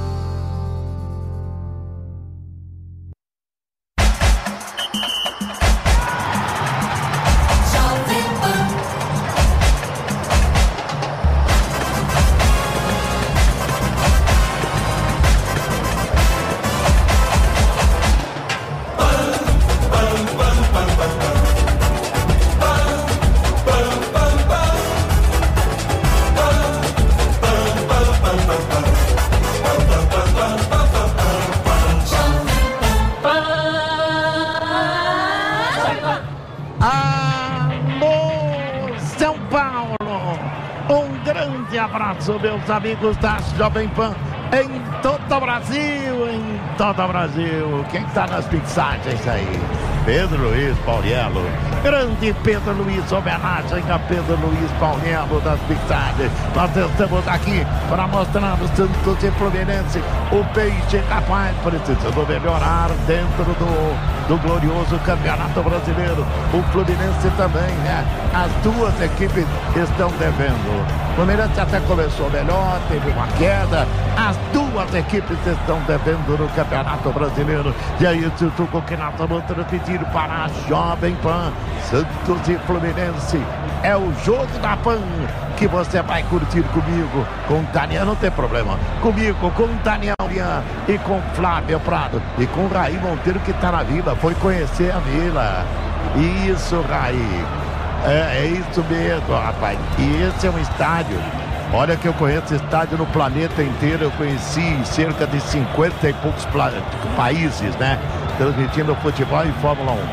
[SPEAKER 7] Meus amigos da Jovem Pan em todo o Brasil, em todo o Brasil. Quem está nas mixagens aí? Pedro Luiz Pauliello. Grande Pedro Luiz, homenagem a Pedro Luiz Pauliello das mixagens. Nós estamos aqui para mostrar o Santos e Fluminense. O Peixe capaz, precisando melhorar dentro do, do glorioso Campeonato Brasileiro. O Fluminense também, né? As duas equipes estão devendo. O Fluminense até começou melhor, teve uma queda. As duas equipes estão devendo no Campeonato Brasileiro. E aí, esse jogo que nós vamos transmitir para a Jovem Pan, Santos e Fluminense. É o jogo da Pan que você vai curtir comigo, com o Daniel, não tem problema. Comigo, com o Daniel Lian e com Flávio Prado e com o Raí Monteiro, que está na Vila, foi conhecer a Vila. Isso, Raí. É, é isso mesmo, rapaz. E esse é um estádio. Olha que eu conheço estádio no planeta inteiro. Eu conheci cerca de cinquenta e poucos países, né? Transmitindo futebol e Fórmula um.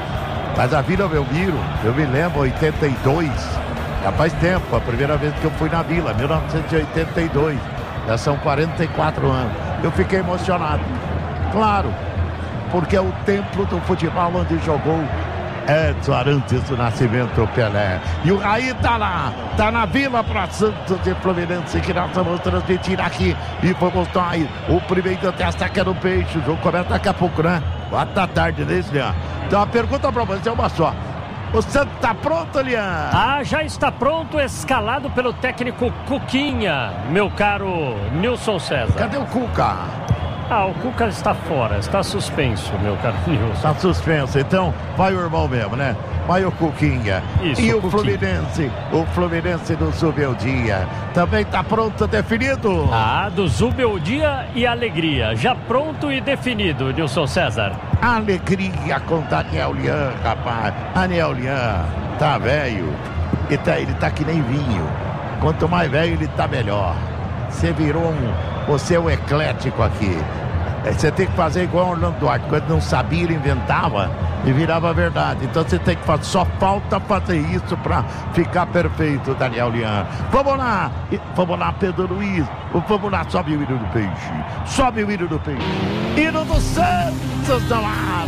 [SPEAKER 7] Mas a Vila Belmiro, eu me lembro, oitenta e dois, já faz tempo, a primeira vez que eu fui na Vila, mil novecentos e oitenta e dois, já são quarenta e quatro anos. Eu fiquei emocionado, claro, porque é o templo do futebol onde jogou Edson Arantes do Nascimento Pelé. E o Raí tá lá, tá na Vila para Santos e Fluminense, que nós vamos transmitir aqui. E vamos dar aí o primeiro testa que é no Peixe. O jogo começa daqui a pouco, né? Quatro da tarde, né, Lian? Então a pergunta para você é uma só. O Santos tá pronto, Lian?
[SPEAKER 8] Ah, já está pronto, escalado pelo técnico Cuquinha, meu caro Nilson César.
[SPEAKER 7] Cadê o Cuca?
[SPEAKER 8] Ah, o Cuca está fora, está suspenso, meu caro Nilson.
[SPEAKER 7] Está suspenso, então vai o irmão mesmo, né? Vai o Cuquinha.
[SPEAKER 8] Isso,
[SPEAKER 7] e
[SPEAKER 8] o
[SPEAKER 7] o
[SPEAKER 8] Cuquinha.
[SPEAKER 7] Fluminense, o Fluminense do Zubeldia, também está pronto, definido?
[SPEAKER 8] Ah, do Zubeldia e Alegria, já pronto e definido, Nilson César.
[SPEAKER 7] Alegria com Daniel Lian, rapaz. Daniel Lian tá velho, ele tá, ele tá que nem vinho. Quanto mais velho, ele tá melhor. Você virou um... Você é um eclético aqui. Você tem que fazer igual o Orlando Duarte. Quando não sabia, ele inventava e virava verdade. Então você tem que fazer. Só falta fazer isso para ficar perfeito, Daniel Lian. Vamos lá. Vamos lá, Pedro Luiz. Vamos lá, sobe o hino do Peixe. Sobe o hino do Peixe. Hino do Santos do ar.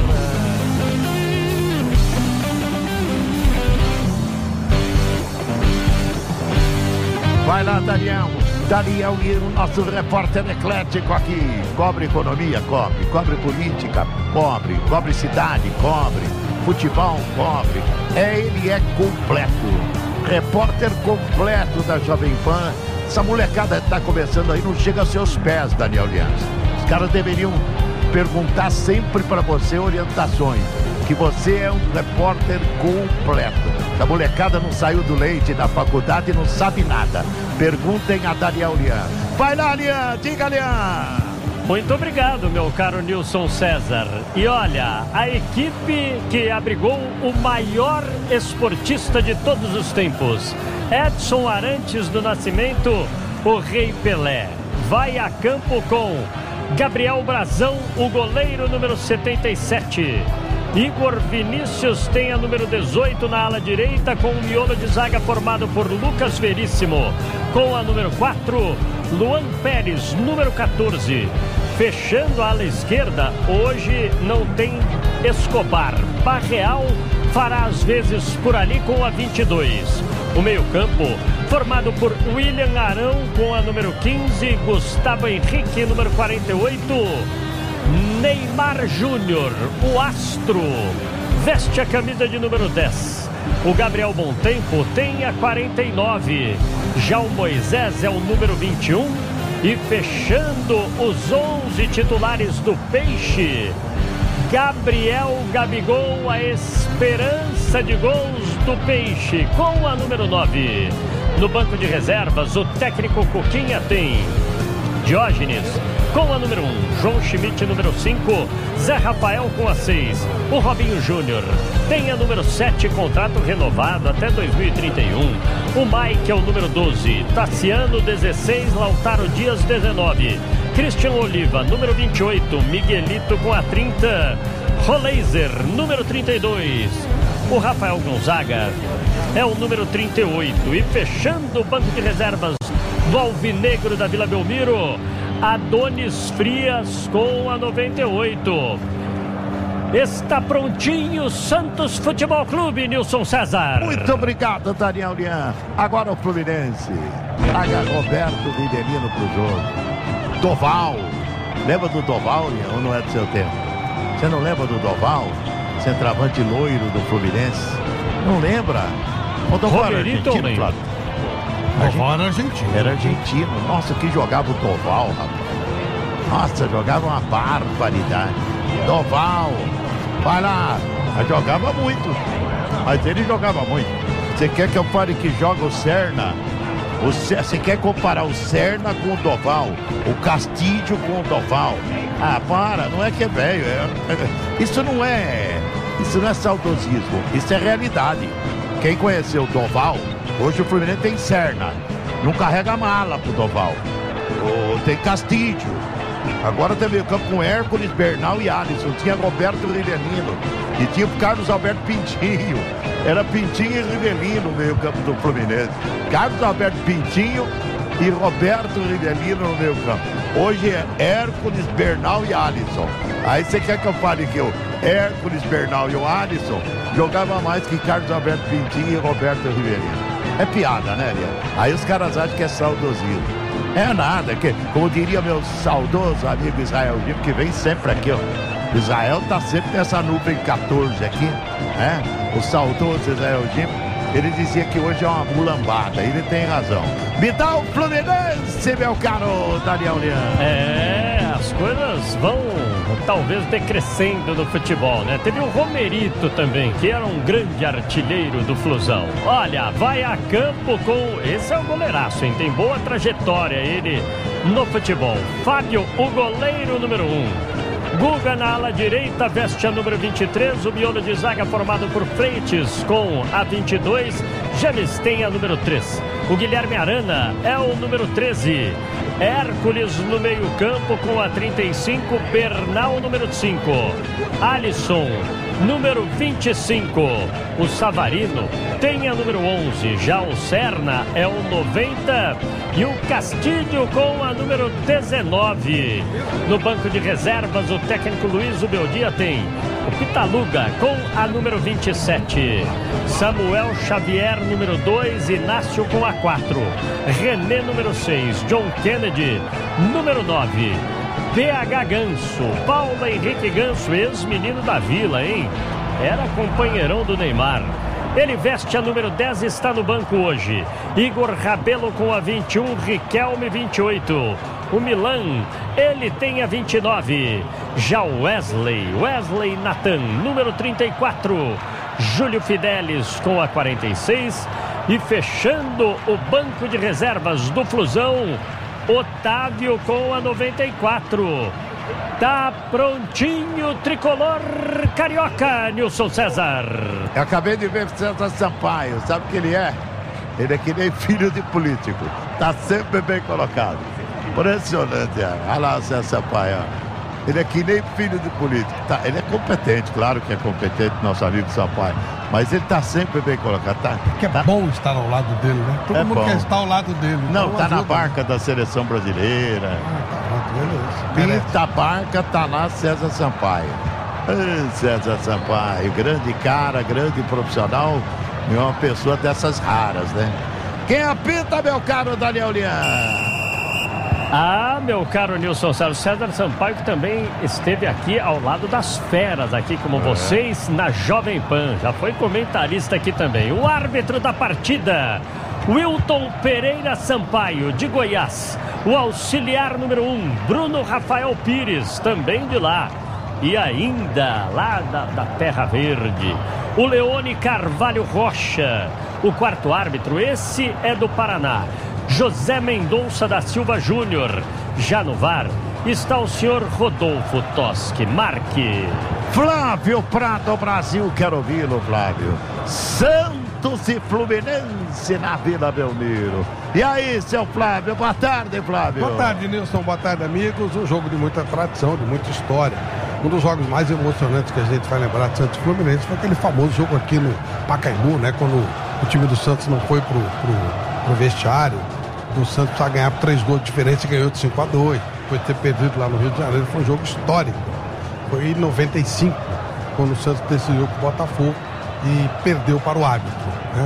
[SPEAKER 7] Vai lá, Daniel. Daniel Lino, nosso repórter eclético aqui. Cobre economia, cobre. Cobre política, cobre. Cobre cidade, cobre. Futebol, cobre. É, ele é completo. Repórter completo da Jovem Pan. Essa molecada está começando aí, não chega aos seus pés, Daniel Lian. Os caras deveriam perguntar sempre para você orientações. Que você é um repórter completo. A molecada não saiu do leite da faculdade e não sabe nada. Perguntem a Daniel Lian. Vai lá, Lian, diga, Lian.
[SPEAKER 8] Muito obrigado, meu caro Nilson César. E olha, a equipe que abrigou o maior esportista de todos os tempos, Edson Arantes do Nascimento, o Rei Pelé, vai a campo com Gabriel Brazão, o goleiro número setenta e sete. Igor Vinícius tem a número dezoito na ala direita, com um miolo de zaga formado por Lucas Veríssimo. Com a número quatro, Luan Pérez, número quatorze. Fechando a ala esquerda, hoje não tem Escobar. Barreal fará às vezes por ali com a vinte e dois. O meio-campo, formado por William Arão com a número quinze, Gustavo Henrique, número quarenta e oito. Neymar Júnior, o astro, veste a camisa de número dez. O Gabriel Bontempo tem a quarenta e nove. Já o Moisés é o número vinte e um. E fechando os onze titulares do Peixe, Gabriel Gabigol, a esperança de gols do Peixe, com a número nove. No banco de reservas, o técnico Cuquinha tem Diógenes com a número um, João Schmidt, número cinco, Zé Rafael com a seis, o Robinho Júnior tem a número sete, contrato renovado até dois mil e trinta e um, o Mike é o número doze, Tassiano dezesseis, Lautaro Dias dezenove, Christian Oliva, número vinte e oito, Miguelito com a trinta, Roleiser, número trinta e dois, o Rafael Gonzaga é o número trinta e oito, e fechando o banco de reservas do Alvinegro da Vila Belmiro, Adonis Frias com a noventa e oito. Está prontinho Santos Futebol Clube, Nilson César.
[SPEAKER 7] Muito obrigado, Daniel Lian. Agora o Fluminense. Traga Roberto Rivelino pro jogo. Doval. Lembra do Doval, Lian, ou não é do seu tempo? Você não lembra do Doval? Centroavante loiro do Fluminense? Não lembra? O Doval era argentino, Flávio.
[SPEAKER 9] Doval era argentino.
[SPEAKER 7] Era argentino. Nossa, que jogava o Doval, rapaz. Nossa, jogava uma barbaridade. Doval. Vai lá. Mas jogava muito. Mas ele jogava muito. Você quer que eu fale que joga o Serna? O Cer... Você quer comparar o Serna com o Doval? O Castilho com o Doval? Ah, para. Não é que é velho. É... Isso não é... Isso não é saudosismo. Isso é realidade. Quem conheceu o Doval... Hoje o Fluminense tem Serna. Não carrega mala pro Doval. Oh, tem Castilho. Agora tem meio campo com Hércules, Bernal e Alisson. Tinha Roberto Rivelino. E tinha o Carlos Alberto Pintinho. Era Pintinho e Rivelino no meio campo do Fluminense. Carlos Alberto Pintinho e Roberto Rivelino no meio campo. Hoje é Hércules, Bernal e Alisson. Aí você quer que eu fale que o Hércules, Bernal e o Alisson jogava mais que Carlos Alberto Pintinho e Roberto Rivelino. É piada, né, Lian? Aí os caras acham que é saudosismo. É nada, que, como diria meu saudoso amigo Israel Gil, que vem sempre aqui, ó. Israel tá sempre nessa nuvem quatorze aqui, né? O saudoso Israel Gil, ele dizia que hoje é uma mulambada, ele tem razão. Me dá o Fluminense, meu caro Daniel Lian.
[SPEAKER 8] É, as coisas vão talvez decrescendo no futebol, né? Teve o Romerito também, que era um grande artilheiro do Flusão. Olha, vai a campo com... Esse é o goleiraço, hein? Tem boa trajetória ele no futebol. Fábio, o goleiro número um. Guga na ala direita, veste a número vinte e três, o miolo de zaga formado por Freites com a vinte e dois, James tem a número três. O Guilherme Arana é o número treze. Hércules no meio campo com a trinta e cinco, Bernal número cinco. Alisson, número vinte e cinco. O Savarino tem a número onze. Já o Serna é o noventa. E o Castilho com a número dezenove. No banco de reservas, o técnico Luiz Ubeldia tem o Pitaluga com a número vinte e sete. Samuel Xavier, número dois. Inácio com a quatro. René, número seis. John Kennedy, número nove. P H Ganso, Paulo Henrique Ganso, ex-menino da Vila, hein? Era companheirão do Neymar. Ele veste a número dez e está no banco hoje. Igor Rabelo com a vinte e um, Riquelme vinte e oito. O Milan, ele tem a vinte e nove. Já o Wesley, Wesley Nathan, número trinta e quatro. Júlio Fidelis com a quarenta e seis. E fechando o banco de reservas do Flusão, Otávio com a noventa e quatro. Tá prontinho, tricolor carioca, Nilson César.
[SPEAKER 7] Eu acabei de ver César Sampaio, sabe o que ele é? Ele é que nem filho de político, tá sempre bem colocado. Impressionante, é. Olha lá o César Sampaio, ó. Ele é que nem filho de político, tá? Ele é competente, claro que é competente, nosso amigo Sampaio, mas ele tá sempre bem colocado, tá?
[SPEAKER 9] Porque é
[SPEAKER 7] tá...
[SPEAKER 9] bom estar ao lado dele, né? Todo
[SPEAKER 7] é
[SPEAKER 9] mundo
[SPEAKER 7] bom.
[SPEAKER 9] quer estar ao lado dele.
[SPEAKER 7] Não,
[SPEAKER 9] então
[SPEAKER 7] tá
[SPEAKER 9] ajuda.
[SPEAKER 7] na barca da seleção brasileira.
[SPEAKER 9] Ah, tá, beleza.
[SPEAKER 7] Pinta a barca, tá lá César Sampaio. Ah, César Sampaio, grande cara, grande profissional e uma pessoa dessas raras, né? Quem apita, meu caro Daniel Lian?
[SPEAKER 8] Ah, meu caro Nilson César, César Sampaio, que também esteve aqui ao lado das feras, aqui como é. vocês, na Jovem Pan. Já foi comentarista aqui também. O árbitro da partida, Wilton Pereira Sampaio, de Goiás. O auxiliar número um, Bruno Rafael Pires, também de lá. E ainda, lá da, da Terra Verde, o Leone Carvalho Rocha. O quarto árbitro, esse é do Paraná, José Mendonça da Silva Júnior. Já no V A R está o senhor Rodolfo Toschi. Marque.
[SPEAKER 7] Flávio Prado, Brasil, quero ouvi-lo, Flávio. Santos e Fluminense na Vila Belmiro. E aí, seu Flávio, boa tarde, Flávio.
[SPEAKER 9] Boa tarde, Nilson, boa tarde, amigos. Um jogo de muita tradição, de muita história. Um dos jogos mais emocionantes que a gente vai lembrar de Santos e Fluminense foi aquele famoso jogo aqui no Pacaembu, né? Quando o time do Santos não foi pro, pro, pro vestiário. O Santos precisava ganhar por três gols diferentes e ganhou de cinco a dois. Depois de ter perdido lá no Rio de Janeiro, foi um jogo histórico. Foi em noventa e cinco, quando o Santos decidiu com o Botafogo e perdeu para o árbitro, né?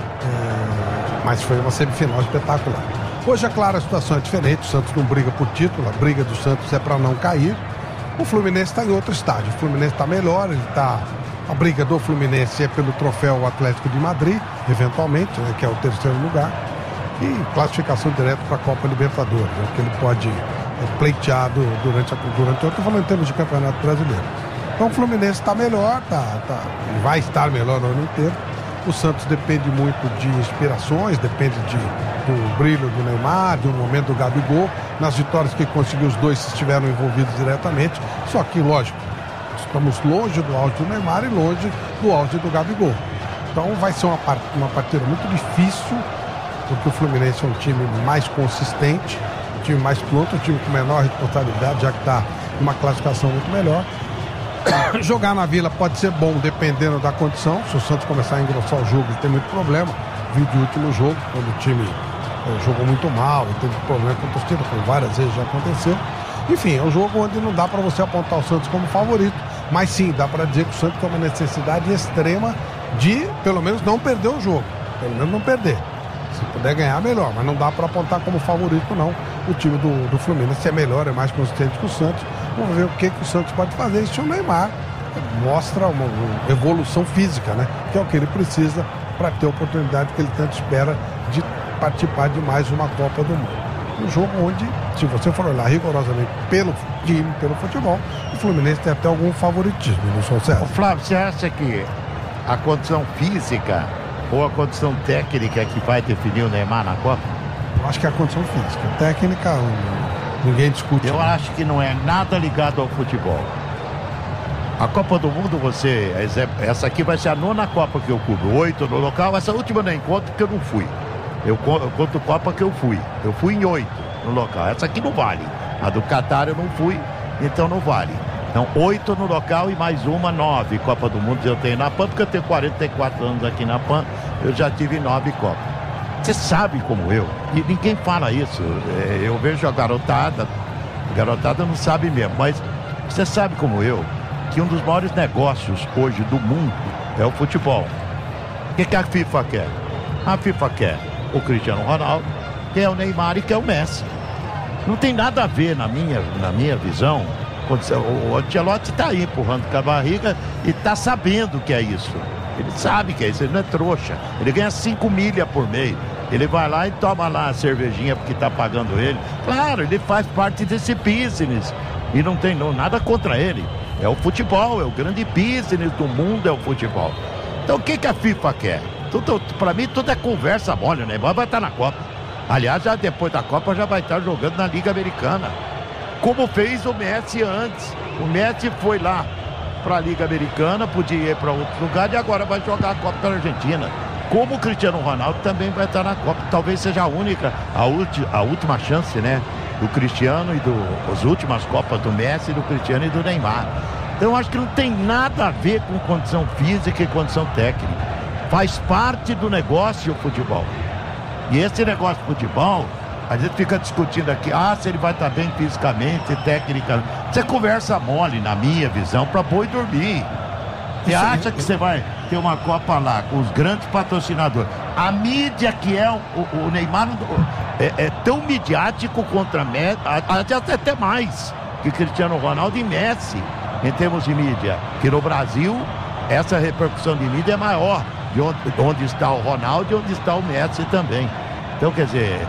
[SPEAKER 9] É, mas foi uma semifinal espetacular. Hoje, é claro, a situação é diferente. O Santos não briga por título, a briga do Santos é para não cair. O Fluminense está em outro estágio. O Fluminense está melhor, ele está... A briga do Fluminense é pelo troféu Atlético de Madrid, eventualmente, né, que é o terceiro lugar. E classificação direta para a Copa Libertadores, né, que ele pode é, pleitear do, durante, a, durante... Eu estou falando em termos de Campeonato Brasileiro. Então o Fluminense está melhor, tá, tá, vai estar melhor no ano inteiro. O Santos depende muito de inspirações, depende de, do brilho do Neymar, de um momento do Gabigol. Nas vitórias que conseguiu, os dois estiveram envolvidos diretamente. Só que, lógico, estamos longe do auge do Neymar e longe do auge do Gabigol. Então vai ser uma, part... uma partida muito difícil, porque o Fluminense é um time mais consistente time mais pronto, um time com menor responsabilidade, já que está numa classificação muito melhor. Jogar na Vila pode ser bom, dependendo da condição. Se o Santos começar a engrossar o jogo, ele tem muito problema. Vi o último jogo, quando o time é, jogou muito mal, e teve problema com a torcida, como várias vezes já aconteceu. Enfim, é um jogo onde não dá para você apontar o Santos como favorito, mas sim, dá para dizer que o Santos tem uma necessidade extrema de, pelo menos, não perder o jogo. Pelo menos não perder. Se puder ganhar, melhor, mas não dá para apontar como favorito, não. O time do, do Fluminense é melhor, é mais consistente que o Santos. Vamos ver o que, que o Santos pode fazer. E se o Neymar mostra uma, uma evolução física, né? Que é o que ele precisa para ter a oportunidade que ele tanto espera de participar de mais uma Copa do Mundo. Um jogo onde, se você for olhar rigorosamente pelo time, pelo futebol, o Fluminense tem até algum favoritismo, não sou certo?
[SPEAKER 7] Ô Flávio, você acha que a condição física ou a condição técnica que vai definir o Neymar na Copa?
[SPEAKER 9] Eu acho que é a condição física. Técnica, ninguém discute.
[SPEAKER 7] Eu acho que não é nada ligado ao futebol. A Copa do Mundo, você... Essa aqui vai ser a nona Copa que eu cubro. Oito no local. Essa última nem conto porque eu não fui. Eu conto Copa que eu fui. Eu fui em oito no local. Essa aqui não vale. A do Qatar eu não fui, então não vale. Então, oito no local e mais uma, nove Copa do Mundo eu tenho na P A N, porque eu tenho quarenta e quatro anos aqui na P A N, eu já tive nove Copas. Você sabe como eu, e ninguém fala isso, eu vejo a garotada, a garotada não sabe mesmo, mas você sabe como eu, que um dos maiores negócios hoje do mundo é o futebol. O que, que a FIFA quer? A FIFA quer o Cristiano Ronaldo, quer o Neymar e quer o Messi. Não tem nada a ver, na minha, na minha visão. O Ancelotti está aí empurrando com a barriga e está sabendo que é isso. Ele sabe que é isso, ele não é trouxa. Ele ganha cinco milhas por mês. Ele vai lá e toma lá a cervejinha porque está pagando ele. Claro, ele faz parte desse business. E não tem não, nada contra ele. É o futebol, é o grande business do mundo, é o futebol. Então o que, que a FIFA quer? Para mim tudo é conversa mole, né? Vai estar na Copa. Aliás, já depois da Copa já vai estar jogando na Liga Americana. Como fez o Messi antes. O Messi foi lá para a Liga Americana, podia ir para outro lugar e agora vai jogar a Copa pela Argentina. Como o Cristiano Ronaldo também vai estar na Copa. Talvez seja a única, a, ulti, a última chance, né? Do Cristiano e do, as últimas Copas do Messi, do Cristiano e do Neymar. Então eu acho que não tem nada a ver com condição física e condição técnica. Faz parte do negócio o futebol. E esse negócio de futebol, a gente fica discutindo aqui, ah, se ele vai estar bem fisicamente, tecnicamente. Você conversa mole, na minha visão, para boi dormir. Você acha que você vai ter uma Copa lá com os grandes patrocinadores? A mídia que é o, o Neymar é, é tão midiático contra Messi, até, até mais que Cristiano Ronaldo e Messi em termos de mídia. Que no Brasil, essa repercussão de mídia é maior de onde, onde está o Ronaldo e onde está o Messi também. Então, quer dizer,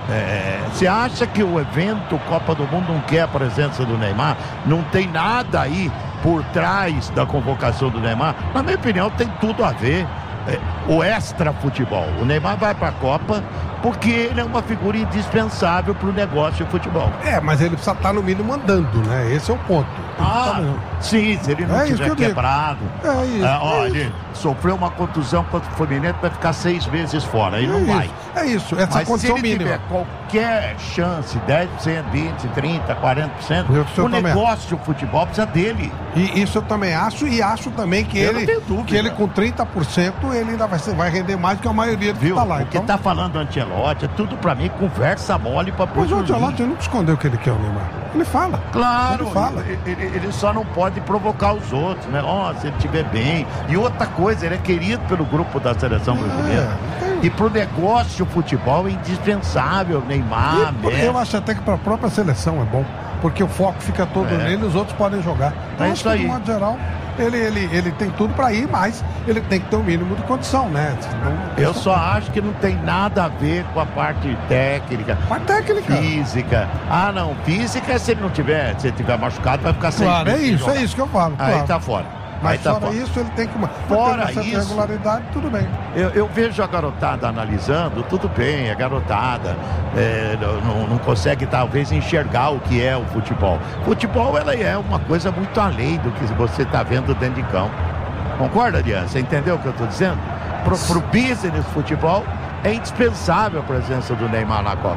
[SPEAKER 7] é, você acha que o evento Copa do Mundo não quer a presença do Neymar? Não tem nada aí por trás da convocação do Neymar? Na minha opinião, tem tudo a ver. É, o extra futebol. O Neymar vai para a Copa porque ele é uma figura indispensável para o negócio de futebol.
[SPEAKER 9] É, mas ele precisa estar no mínimo mandando, né? Esse é o ponto.
[SPEAKER 7] Ah, sim, se ele não
[SPEAKER 9] é
[SPEAKER 7] tiver que quebrado.
[SPEAKER 9] É isso.
[SPEAKER 7] Ah, ó,
[SPEAKER 9] é
[SPEAKER 7] ele
[SPEAKER 9] isso.
[SPEAKER 7] sofreu uma contusão contra o Fluminense, vai ficar seis meses fora. Aí
[SPEAKER 9] é
[SPEAKER 7] não
[SPEAKER 9] isso.
[SPEAKER 7] vai.
[SPEAKER 9] É isso, essa
[SPEAKER 7] Mas
[SPEAKER 9] condição
[SPEAKER 7] se ele
[SPEAKER 9] mínima.
[SPEAKER 7] tiver qualquer chance, dez por cento, vinte por cento, trinta por cento, quarenta por cento,
[SPEAKER 9] Eu
[SPEAKER 7] o negócio do futebol precisa dele.
[SPEAKER 9] E isso eu também acho, e acho também que
[SPEAKER 7] Eu não
[SPEAKER 9] ele,
[SPEAKER 7] tenho dúvida.
[SPEAKER 9] que ele com trinta por cento ele ainda vai, ser, vai render mais do que a maioria do que
[SPEAKER 7] Viu?
[SPEAKER 9] está lá.
[SPEAKER 7] O que
[SPEAKER 9] Então,
[SPEAKER 7] tá falando o Ancelotti é tudo pra mim conversa mole pra
[SPEAKER 9] mas o
[SPEAKER 7] dormir.
[SPEAKER 9] Ancelotti nunca escondeu o que ele quer, o Neymar. Ele fala.
[SPEAKER 7] Claro,
[SPEAKER 9] Ele fala.
[SPEAKER 7] Ele, ele- ele só não pode provocar os outros, né? Ó, se ele estiver bem. E outra coisa, ele é querido pelo grupo da seleção brasileira.
[SPEAKER 9] tem-
[SPEAKER 7] E pro negócio, o futebol é indispensável. Neymar,
[SPEAKER 9] E
[SPEAKER 7] Messi.
[SPEAKER 9] eu acho até que para a própria seleção é bom, porque o foco fica todo
[SPEAKER 7] É.
[SPEAKER 9] nele e os outros podem jogar. Então,
[SPEAKER 7] É
[SPEAKER 9] acho
[SPEAKER 7] isso
[SPEAKER 9] que,
[SPEAKER 7] aí.
[SPEAKER 9] de modo geral, ele, ele, ele tem tudo para ir, mas ele tem que ter o mínimo de condição, né? Senão,
[SPEAKER 7] Eu só acho que não tem nada a ver com a parte técnica,
[SPEAKER 9] Parte técnica.
[SPEAKER 7] física. Ah, não, física, se ele não tiver, se ele tiver machucado, vai ficar sem
[SPEAKER 9] Claro, é isso, é isso que eu falo.
[SPEAKER 7] Aí
[SPEAKER 9] claro.
[SPEAKER 7] tá fora.
[SPEAKER 9] Mas
[SPEAKER 7] Aí tá
[SPEAKER 9] fora
[SPEAKER 7] fora.
[SPEAKER 9] isso, ele tem que. Fora
[SPEAKER 7] Fora
[SPEAKER 9] ter uma certa
[SPEAKER 7] isso-
[SPEAKER 9] regularidade, tudo bem.
[SPEAKER 7] Eu, eu vejo a garotada analisando, tudo bem, a garotada é, não, não consegue talvez enxergar o que é o futebol. Futebol, ela é uma coisa muito além do que você está vendo dentro de campo. Concorda, Diana? Você entendeu o que eu estou dizendo? Pro, pro business futebol, é indispensável a presença do Neymar na Copa.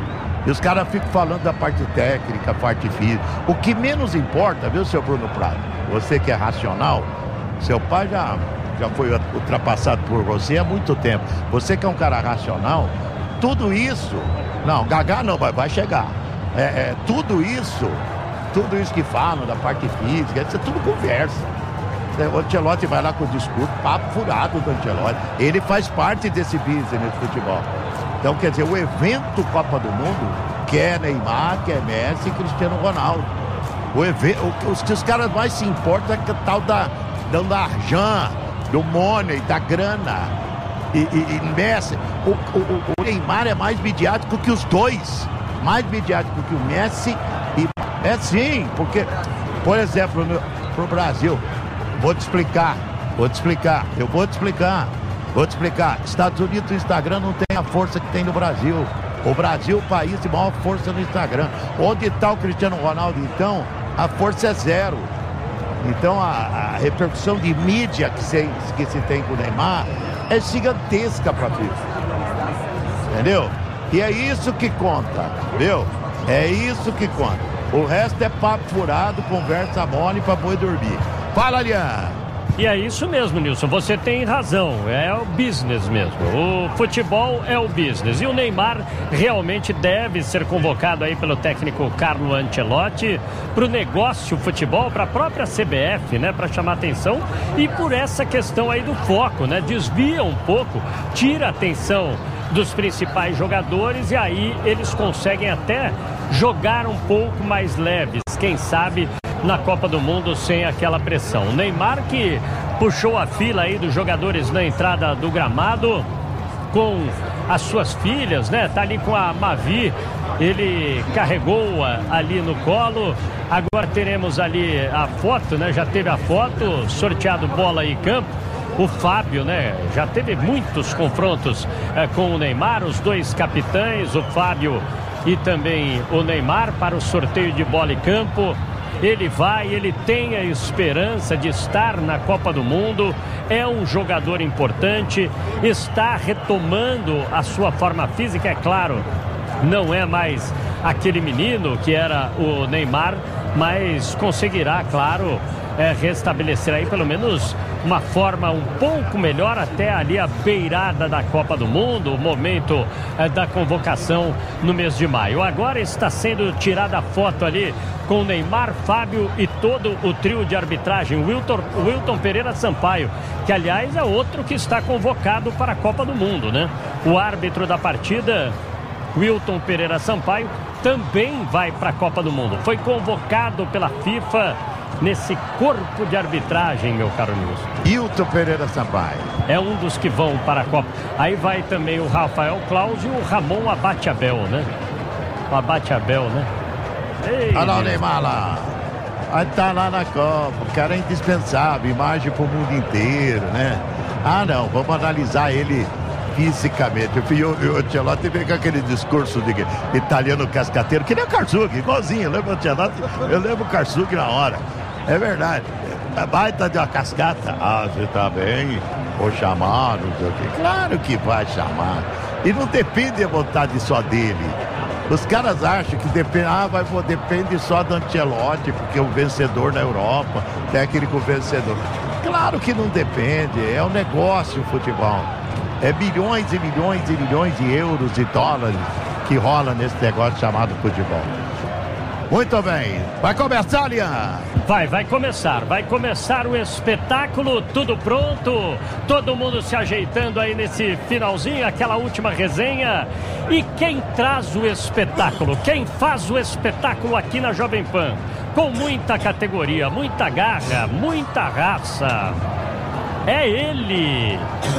[SPEAKER 7] E os caras ficam falando da parte técnica, parte física. O que menos importa, viu, seu Bruno Prado? Você que é racional, seu pai já, já foi ultrapassado por você há muito tempo. Você que é um cara racional, tudo isso... Não, Gagá não, vai, vai chegar. É, é, tudo isso, tudo isso que falam da parte física, isso é tudo conversa. O Ancelotti vai lá com o discurso, papo furado do Ancelotti. Ele faz parte desse business de futebol. Então, quer dizer, o evento Copa do Mundo, que é Neymar, que é Messi e Cristiano Ronaldo. O evento, os que os caras mais se importam é que tal da, da Arjan, do money, da grana. E, e, e Messi, o, o, o Neymar é mais midiático que os dois. Mais midiático que o Messi. E, é sim, porque, por exemplo, no, pro Brasil, vou te explicar, vou te explicar, eu vou te explicar. Vou te explicar, Estados Unidos o Instagram não tem a força que tem no Brasil. O Brasil é o país de maior força no Instagram. Onde está o Cristiano Ronaldo, então, a força é zero. Então a, a repercussão de mídia que se, que se tem com o Neymar é gigantesca para a FIFA. Entendeu? E é isso que conta, viu? É isso que conta. O resto é papo furado, conversa mole para boi dormir. Fala, Lian!
[SPEAKER 8] E é isso mesmo, Nilson, você tem razão, é o business mesmo, o futebol é o business, e o Neymar realmente deve ser convocado aí pelo técnico Carlo Ancelotti para o negócio futebol, para a própria C B F, né, para chamar atenção, e por essa questão aí do foco, né, desvia um pouco, tira a atenção dos principais jogadores e aí eles conseguem até jogar um pouco mais leves, quem sabe na Copa do Mundo sem aquela pressão. O Neymar que puxou a fila aí dos jogadores na entrada do gramado com as suas filhas, né? Tá ali com a Mavi, ele carregou-a ali no colo. Agora teremos ali a foto, né? Já teve a foto, sorteado bola e campo. O Fábio, né? Já teve muitos confrontos eh, com o Neymar, os dois capitães, o Fábio e também o Neymar para o sorteio de bola e campo. Ele vai, ele tem a esperança de estar na Copa do Mundo, é um jogador importante, está retomando a sua forma física, é claro, não é mais aquele menino que era o Neymar, mas conseguirá, claro, é, restabelecer aí pelo menos uma forma um pouco melhor até ali a beirada da Copa do Mundo, o momento é, da convocação no mês de maio. Agora está sendo tirada a foto ali com o Neymar, Fábio e todo o trio de arbitragem, Wilton, Wilton Pereira Sampaio, que aliás é outro que está convocado para a Copa do Mundo, né? O árbitro da partida, Wilton Pereira Sampaio, também vai para a Copa do Mundo. Foi convocado pela FIFA nesse corpo de arbitragem, meu caro Nilson.
[SPEAKER 7] Wilton Pereira Sampaio.
[SPEAKER 8] É um dos que vão para a Copa. Aí vai também o Rafael Claus e o Ramon Abate-Abel, né? O Abate-Abel, né? Ei,
[SPEAKER 7] olha lá o Neymar lá. Aí tá lá na Copa. O cara é indispensável. Imagem pro mundo inteiro, né? Ah, não. Vamos analisar ele fisicamente. O Ancelotti veio com aquele discurso de italiano cascateiro, que nem o Karsug, igualzinho. Lembra o Ancelotti? Eu lembro o Karsug na hora. É verdade. É baita de uma cascata. Ah, você tá bem? Vou chamar, não sei o quê. Claro que vai chamar. E não depende da vontade só dele. Os caras acham que depende, ah, vai, pô, depende só do Ancelotti, porque é o vencedor na Europa, técnico vencedor. Claro que não depende, é um negócio o futebol. É bilhões e milhões e milhões de euros e dólares que rola nesse negócio chamado futebol. Muito bem, vai começar, Lian?
[SPEAKER 8] Vai, vai começar, vai começar o espetáculo, tudo pronto, todo mundo se ajeitando aí nesse finalzinho, aquela última resenha. E quem traz o espetáculo, quem faz o espetáculo aqui na Jovem Pan, com muita categoria, muita garra, muita raça, é ele,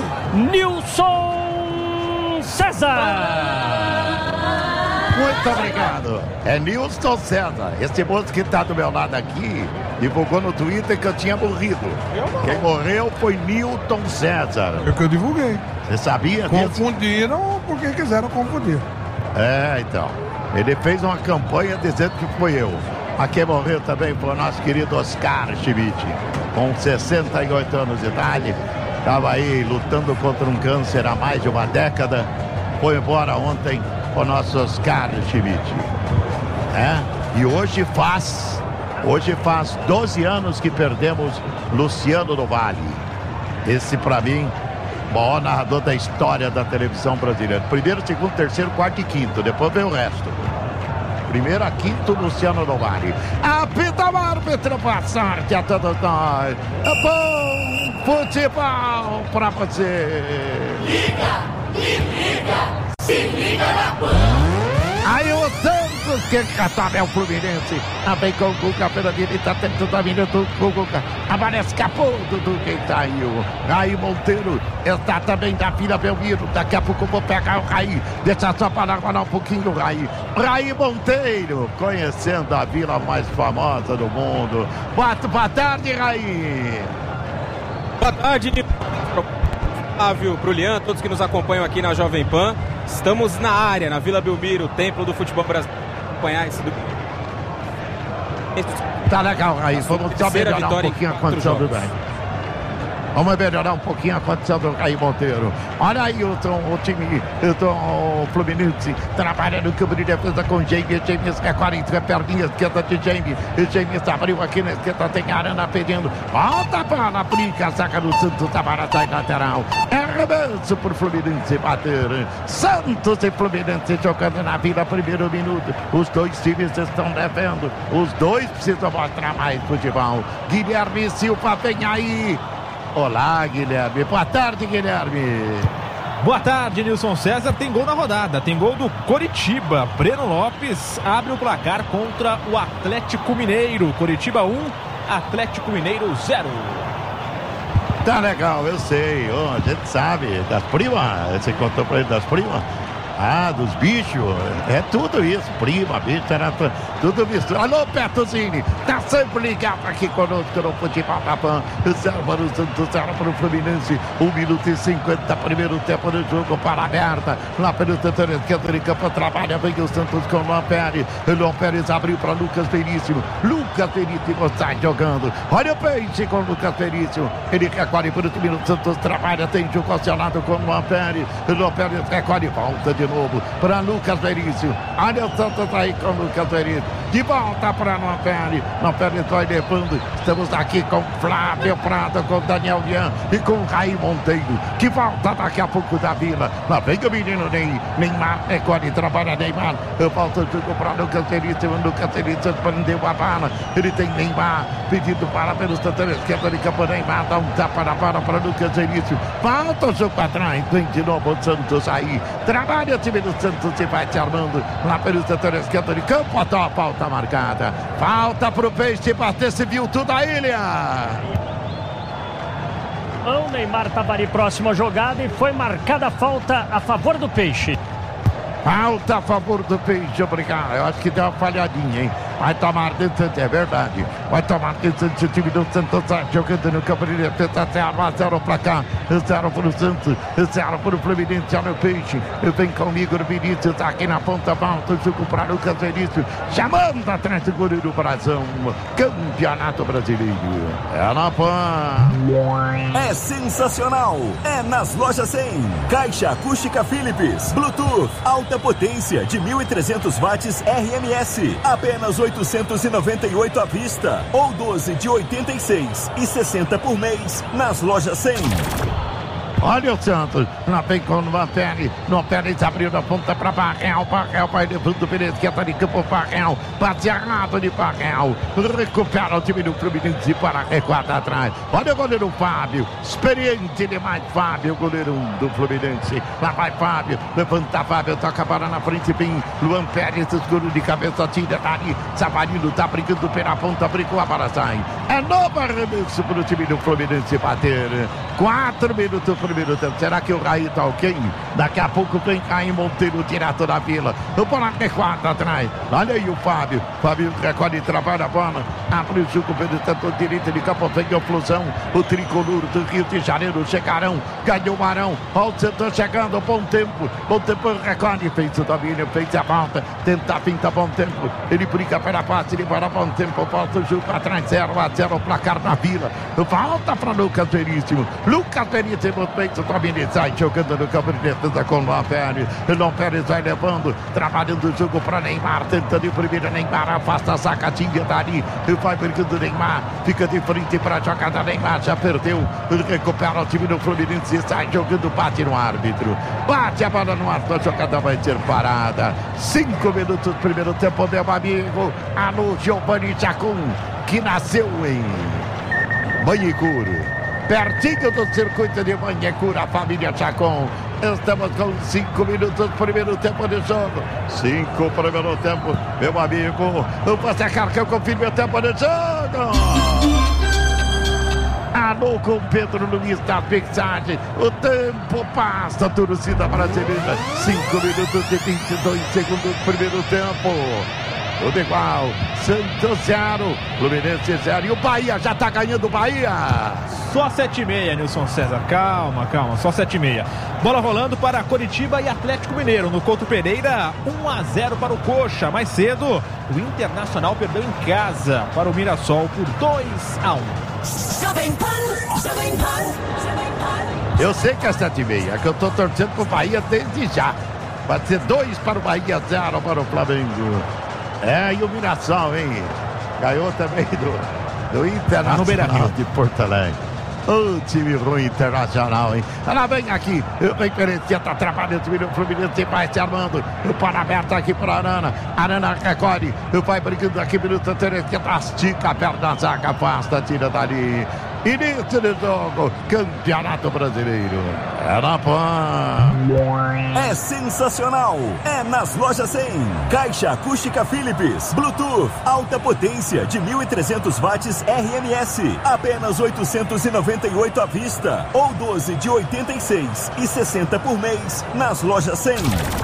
[SPEAKER 8] Nilson César.
[SPEAKER 7] Muito obrigado. É Nilson César. Esse moço que está do meu lado aqui divulgou no Twitter que eu tinha morrido. Quem morreu foi Nilson César.
[SPEAKER 9] É o que eu divulguei.
[SPEAKER 7] Você sabia disso?
[SPEAKER 9] Confundiram porque quiseram confundir.
[SPEAKER 7] É, então. Ele fez uma campanha dizendo que foi eu. Mas quem morreu também foi o nosso querido Oscar Schmidt, com sessenta e oito anos de idade. Estava aí lutando contra um câncer há mais de uma década. Foi embora ontem o nosso Oscar Schmidt. É? E hoje faz, hoje faz doze anos que perdemos Luciano do Vale. Esse, para mim, o maior narrador da história da televisão brasileira. Primeiro, segundo, terceiro, quarto e quinto. Depois vem o resto. Primeiro a quinto, Luciano do Vale. Apita o árbitro, boa sorte a todos nós. É bom futebol pra você.
[SPEAKER 10] Liga, me liga, se liga na Pan.
[SPEAKER 7] Aí o Santos que catar é o Fluminense. Ah, vem com o Cuca pela direita, tenta dominar tudo com o Cuca. Aparece, escapou do quem saiu. Raí Monteiro está também da Vila Belmiro. Daqui a pouco eu vou pegar o Raí. Deixa só para falar um pouquinho o Raí. Raí Monteiro, conhecendo a vila mais famosa do mundo. Boa, boa tarde, Raí.
[SPEAKER 11] Boa tarde, Flávio, pro Lian, todos que nos acompanham aqui na Jovem Pan. Estamos na área, na Vila Belmiro, templo do futebol brasileiro. Acompanhar esse...
[SPEAKER 7] Tá legal, Raí. Vamos só melhorar um pouquinho a condição do Raí. Vamos melhorar um pouquinho a condição do Raí Monteiro. Olha aí o, o time do o Fluminense trabalhando no campo de defesa com o James. James recorre entre a perninha esquerda de James. O James abriu aqui na esquerda, tem Arana pedindo. Volta a bola, brinca, saca do Santos, a bola sai lateral. É arremesso pro Fluminense bater. Santos e Fluminense jogando na Vila, primeiro minuto. Os dois times estão devendo. Os dois precisam mostrar mais futebol. Guilherme Silva vem aí. Olá, Guilherme. Boa tarde, Guilherme.
[SPEAKER 3] Boa tarde, Nilson César. Tem gol na rodada. Tem gol do Coritiba. Breno Lopes abre o placar contra o Atlético Mineiro. Coritiba um, Atlético Mineiro zero.
[SPEAKER 7] Tá legal, eu sei. Oh, a gente sabe. Das primas. Você contou pra ele das primas? Ah, dos bichos, é tudo isso, prima, bicho, era tudo misturado. Alô, Petuzini, tá sempre ligado aqui conosco no Futebol da Pan. Zero para o Santos, zero para o Fluminense. um minuto e cinquenta, primeiro tempo do jogo para a aberta. Lá pelo setor esquerdo de campo, trabalha bem o Santos com o Luan Pérez. O Luan Pérez abriu para Lucas Veríssimo. Lucas Veríssimo sai jogando. Olha o peixe com o Lucas Veríssimo. Ele recolhe para o time do Santos, trabalha, tem jogo acionado com o Luan Pérez. O Luan Pérez recolhe, volta de novo para Lucas Veríssimo. Olha o Santos aí com o Lucas Veríssimo. De volta para Luan Pérez. Luan Pérez vai levando. Estamos aqui com Flávio Prado, com Daniel Lian e com Raí Monteiro, que volta daqui a pouco da Vila. Lá vem o menino Ney. Neymar recolhe, trabalha Neymar. Eu volto o jogo para Lucas Veríssimo. Lucas Veríssimo prendeu a bala. Ele tem Neymar pedindo para pelo setor esquerdo de campo. Neymar dá um tapa na bola para Lucas Veríssimo. Volta o jogo atrás. Vem de novo o Santos aí. Trabalha o time do Santos e vai se armando lá pelo setor esquerdo de campo. A tua falta marcada. Falta pro Peixe bater, se viu tudo a ilha.
[SPEAKER 8] O Neymar estava ali próximo à jogada e foi marcada a falta a favor do Peixe.
[SPEAKER 7] Falta a favor do Peixe, obrigado. Eu acho que deu uma falhadinha, hein? Vai tomar dentro, é verdade. Vai tomar dentro do time do Santos, jogando no campo de defesa, zero pra cá, zero para o Santos, zero para o Fluminense, olha o Peixe. Vem comigo o Vinícius, aqui na ponta, volta o jogo para Lucas Veríssimo, chamando atrás do goleiro Brasão. Campeonato Brasileiro. É na Pan.
[SPEAKER 6] É sensacional. É nas Lojas cem. Caixa acústica Philips, Bluetooth, alta potência de mil e trezentos watts R M S. Apenas oitocentos e noventa e oito à vista ou doze de oitenta e seis e sessenta por mês nas Lojas cem.
[SPEAKER 7] Olha o Santos, lá vem com o Luan Pérez. Luan Pérez abriu da ponta para Barrel. Barrel vai levando pela esquerda de campo. Barrel, bate errado de Barrel. Recupera o time do Fluminense para recuar atrás. Olha o goleiro Fábio, experiente demais. Fábio, goleiro do Fluminense. Lá vai Fábio, levanta Fábio, toca a bola na frente. Vem Luan Pérez, escuro de cabeça, tira dali. Savarino tá brigando pela ponta, brigou, a bola sai. É novo arremesso para o time do Fluminense bater. Quatro minutos primeiro tempo. Será que o Raí tá ok? Daqui a pouco tem Raí Monteiro direto da Vila. O bola recuado atrás. Olha aí o Fábio. Fábio recolhe e trabalha a bola. Abre o jogo pelo setor direito de campo. Vem a fusão. O tricolor do Rio de Janeiro chegarão. Ganhou o Arão. Olha o setor chegando. Bom tempo. Bom tempo. Recolhe. Fez o domínio. Fez a volta. Tenta a pinta. Bom tempo. Ele briga pela passe. Ele para bom tempo. Volta o jogo atrás. zero a zero. zero o placar na Vila. Volta para Lucas Veríssimo. Lucas Veríssimo no peito do Milizai, jogando no campo de defesa com o Lon Pérez. O Lon Pérez vai levando, trabalhando o jogo para Neymar, tentando imprimir. Neymar afasta a sacadinha dali. Vai brigando Neymar, fica de frente para a jogada. Neymar já perdeu. Ele recupera o time do Fluminense, sai jogando, bate no árbitro. Bate a bola no árbitro, a jogada vai ser parada. Cinco minutos, primeiro tempo, meu amigo. Alô, Giovanni Chacon, que nasceu em Manhecuro, pertinho do circuito de Manhecuro, a família Chacon. Estamos com cinco minutos, primeiro tempo de jogo. Cinco, primeiro tempo, meu amigo. Não posso sacar que eu confirme o tempo de jogo. Alô com Pedro Luiz da Pixade. O tempo passa, torcida brasileira. cinco minutos e vinte e dois segundos, primeiro tempo. Tudo igual. Santos zero, Fluminense zero. E o Bahia já tá ganhando o Bahia.
[SPEAKER 3] Só sete e meia, Nilson César. Calma, calma. Só sete e meia. Bola rolando para Coritiba e Atlético Mineiro. No Couto Pereira, um a zero para o Coxa. Mais cedo, o Internacional perdeu em casa para o Mirassol por dois a um.
[SPEAKER 7] Eu sei que é sete e meia, que eu tô torcendo pro Bahia desde já. Vai ser dois para o Bahia, zero para o Flamengo. É, e o Mirassol, hein? Ganhou também do, do Internacional de Porto Alegre. O time ruim Internacional, hein? Ela vem aqui, o referência tá trabalhando, o time do Fluminense vai se armando. O pano aberto aqui para Arana. Arana recolhe, vai brigando aqui, minuto anterior, estica a perna da zaga, afasta, tira dali. Início do jogo, Campeonato Brasileiro. É na Pan.
[SPEAKER 6] É sensacional. É nas Lojas cem. Caixa acústica Philips. Bluetooth. Alta potência de mil e trezentos watts R M S. Apenas oitocentos e noventa e oito à vista. Ou doze de oitenta e seis e sessenta por mês. Nas Lojas cem.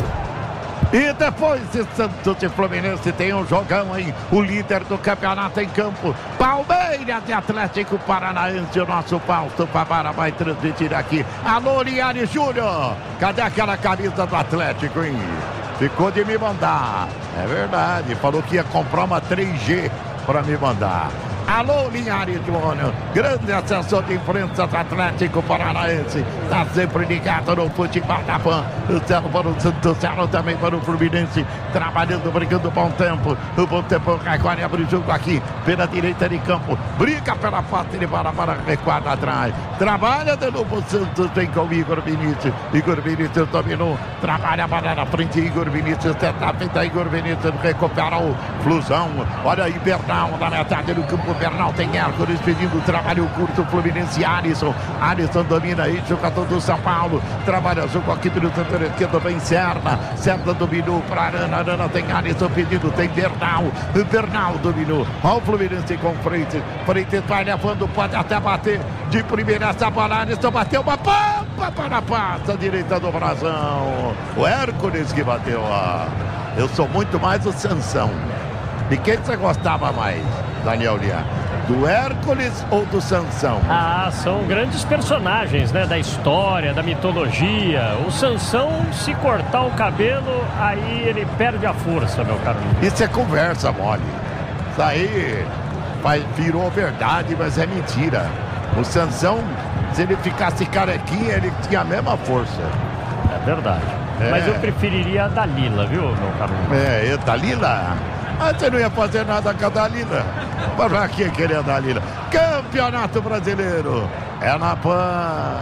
[SPEAKER 7] E depois de Santos e Fluminense tem um jogão aí. O líder do campeonato em campo. Palmeiras e Atlético Paranaense. O nosso Fausto Favara vai transmitir aqui. Alô, Liane Júnior. Cadê aquela camisa do Atlético, hein? Ficou de me mandar. É verdade. Falou que ia comprar uma três G para me mandar. Alô, Linhares Júnior, grande assessor de imprensa do Atlético Paranaense, está sempre ligado no futebol da Pan. Zero para o Santos, zero também para o Fluminense, trabalhando, brigando bom tempo. O bom tempo, agora abre o jogo aqui, pela direita de campo, briga pela parte de bola para recuar atrás. Trabalha de novo o Santos, vem com o Igor Vinícius. Igor Vinícius dominou, trabalha a bola na frente, Igor Vinícius tenta, tenta Igor Vinícius, recupera o Flusão. Olha aí, Bernal na metade do campo. Bernal tem Hércules pedindo trabalho curto. Fluminense, Alisson. Alisson domina aí, jogador do São Paulo. Trabalha jogo aqui pelo setor esquerdo, vem Serna. Serna dominou para Arana. Arana tem Alisson pedindo, tem Bernal. Bernal dominou. Olha o Fluminense com Freitas. Freitas vai levando, pode até bater de primeira essa bola. Alisson bateu uma pampa para a passa direita do Brasão. O Hércules que bateu. Ó. Eu sou muito mais o Sansão. De quem você gostava mais, Daniel Lian? Do Hércules ou do Sansão?
[SPEAKER 8] Ah, são grandes personagens, né? Da história, da mitologia. O Sansão, se cortar o cabelo, aí ele perde a força, meu caro.
[SPEAKER 7] Isso é conversa mole. Isso aí vai, virou verdade, mas é mentira. O Sansão, se ele ficasse carequinha, ele tinha a mesma força.
[SPEAKER 8] É verdade. É. Mas eu preferiria a Dalila, viu, meu caro?
[SPEAKER 7] É, Dalila? Mas você não ia fazer nada com a Dalila. Para que querer a Dalila? Campeonato Brasileiro é na Pan.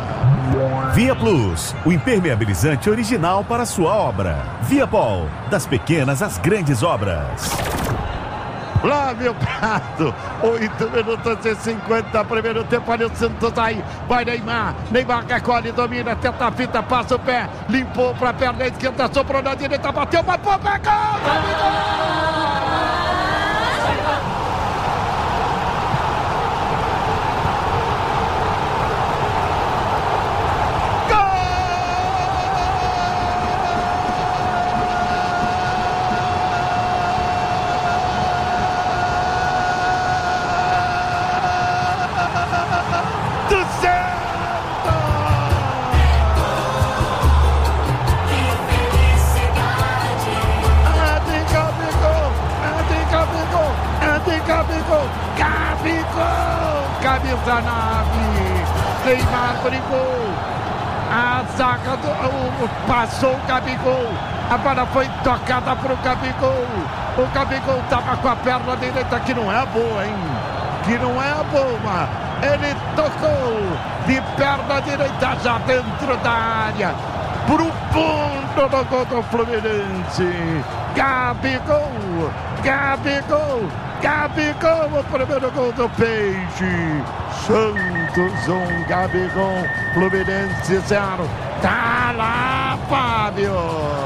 [SPEAKER 6] Via Plus, o impermeabilizante original para sua obra. Viapol, das pequenas às grandes obras.
[SPEAKER 7] Lá, meu prato, oito minutos e cinquenta, primeiro tempo, olha o Santos aí, vai Neymar, Neymar recolhe, domina, tenta a fita, passa o pé, limpou pra perna esquerda, soprou na direita, bateu uma bomba, gol, gol! camisa nove. Neymar brigou. A zaga do, o, passou o Gabigol. A bola foi tocada para o Gabigol. O Gabigol estava com a perna direita que não é boa, hein? Que não é boa. Ele tocou de perna direita já dentro da área. Pro fundo do gol do Fluminense. Gabigol. Gabigol. Gabigol, o primeiro gol do Peixe. Santos um, Gabigol, Fluminense zero. Tá lá, Fábio.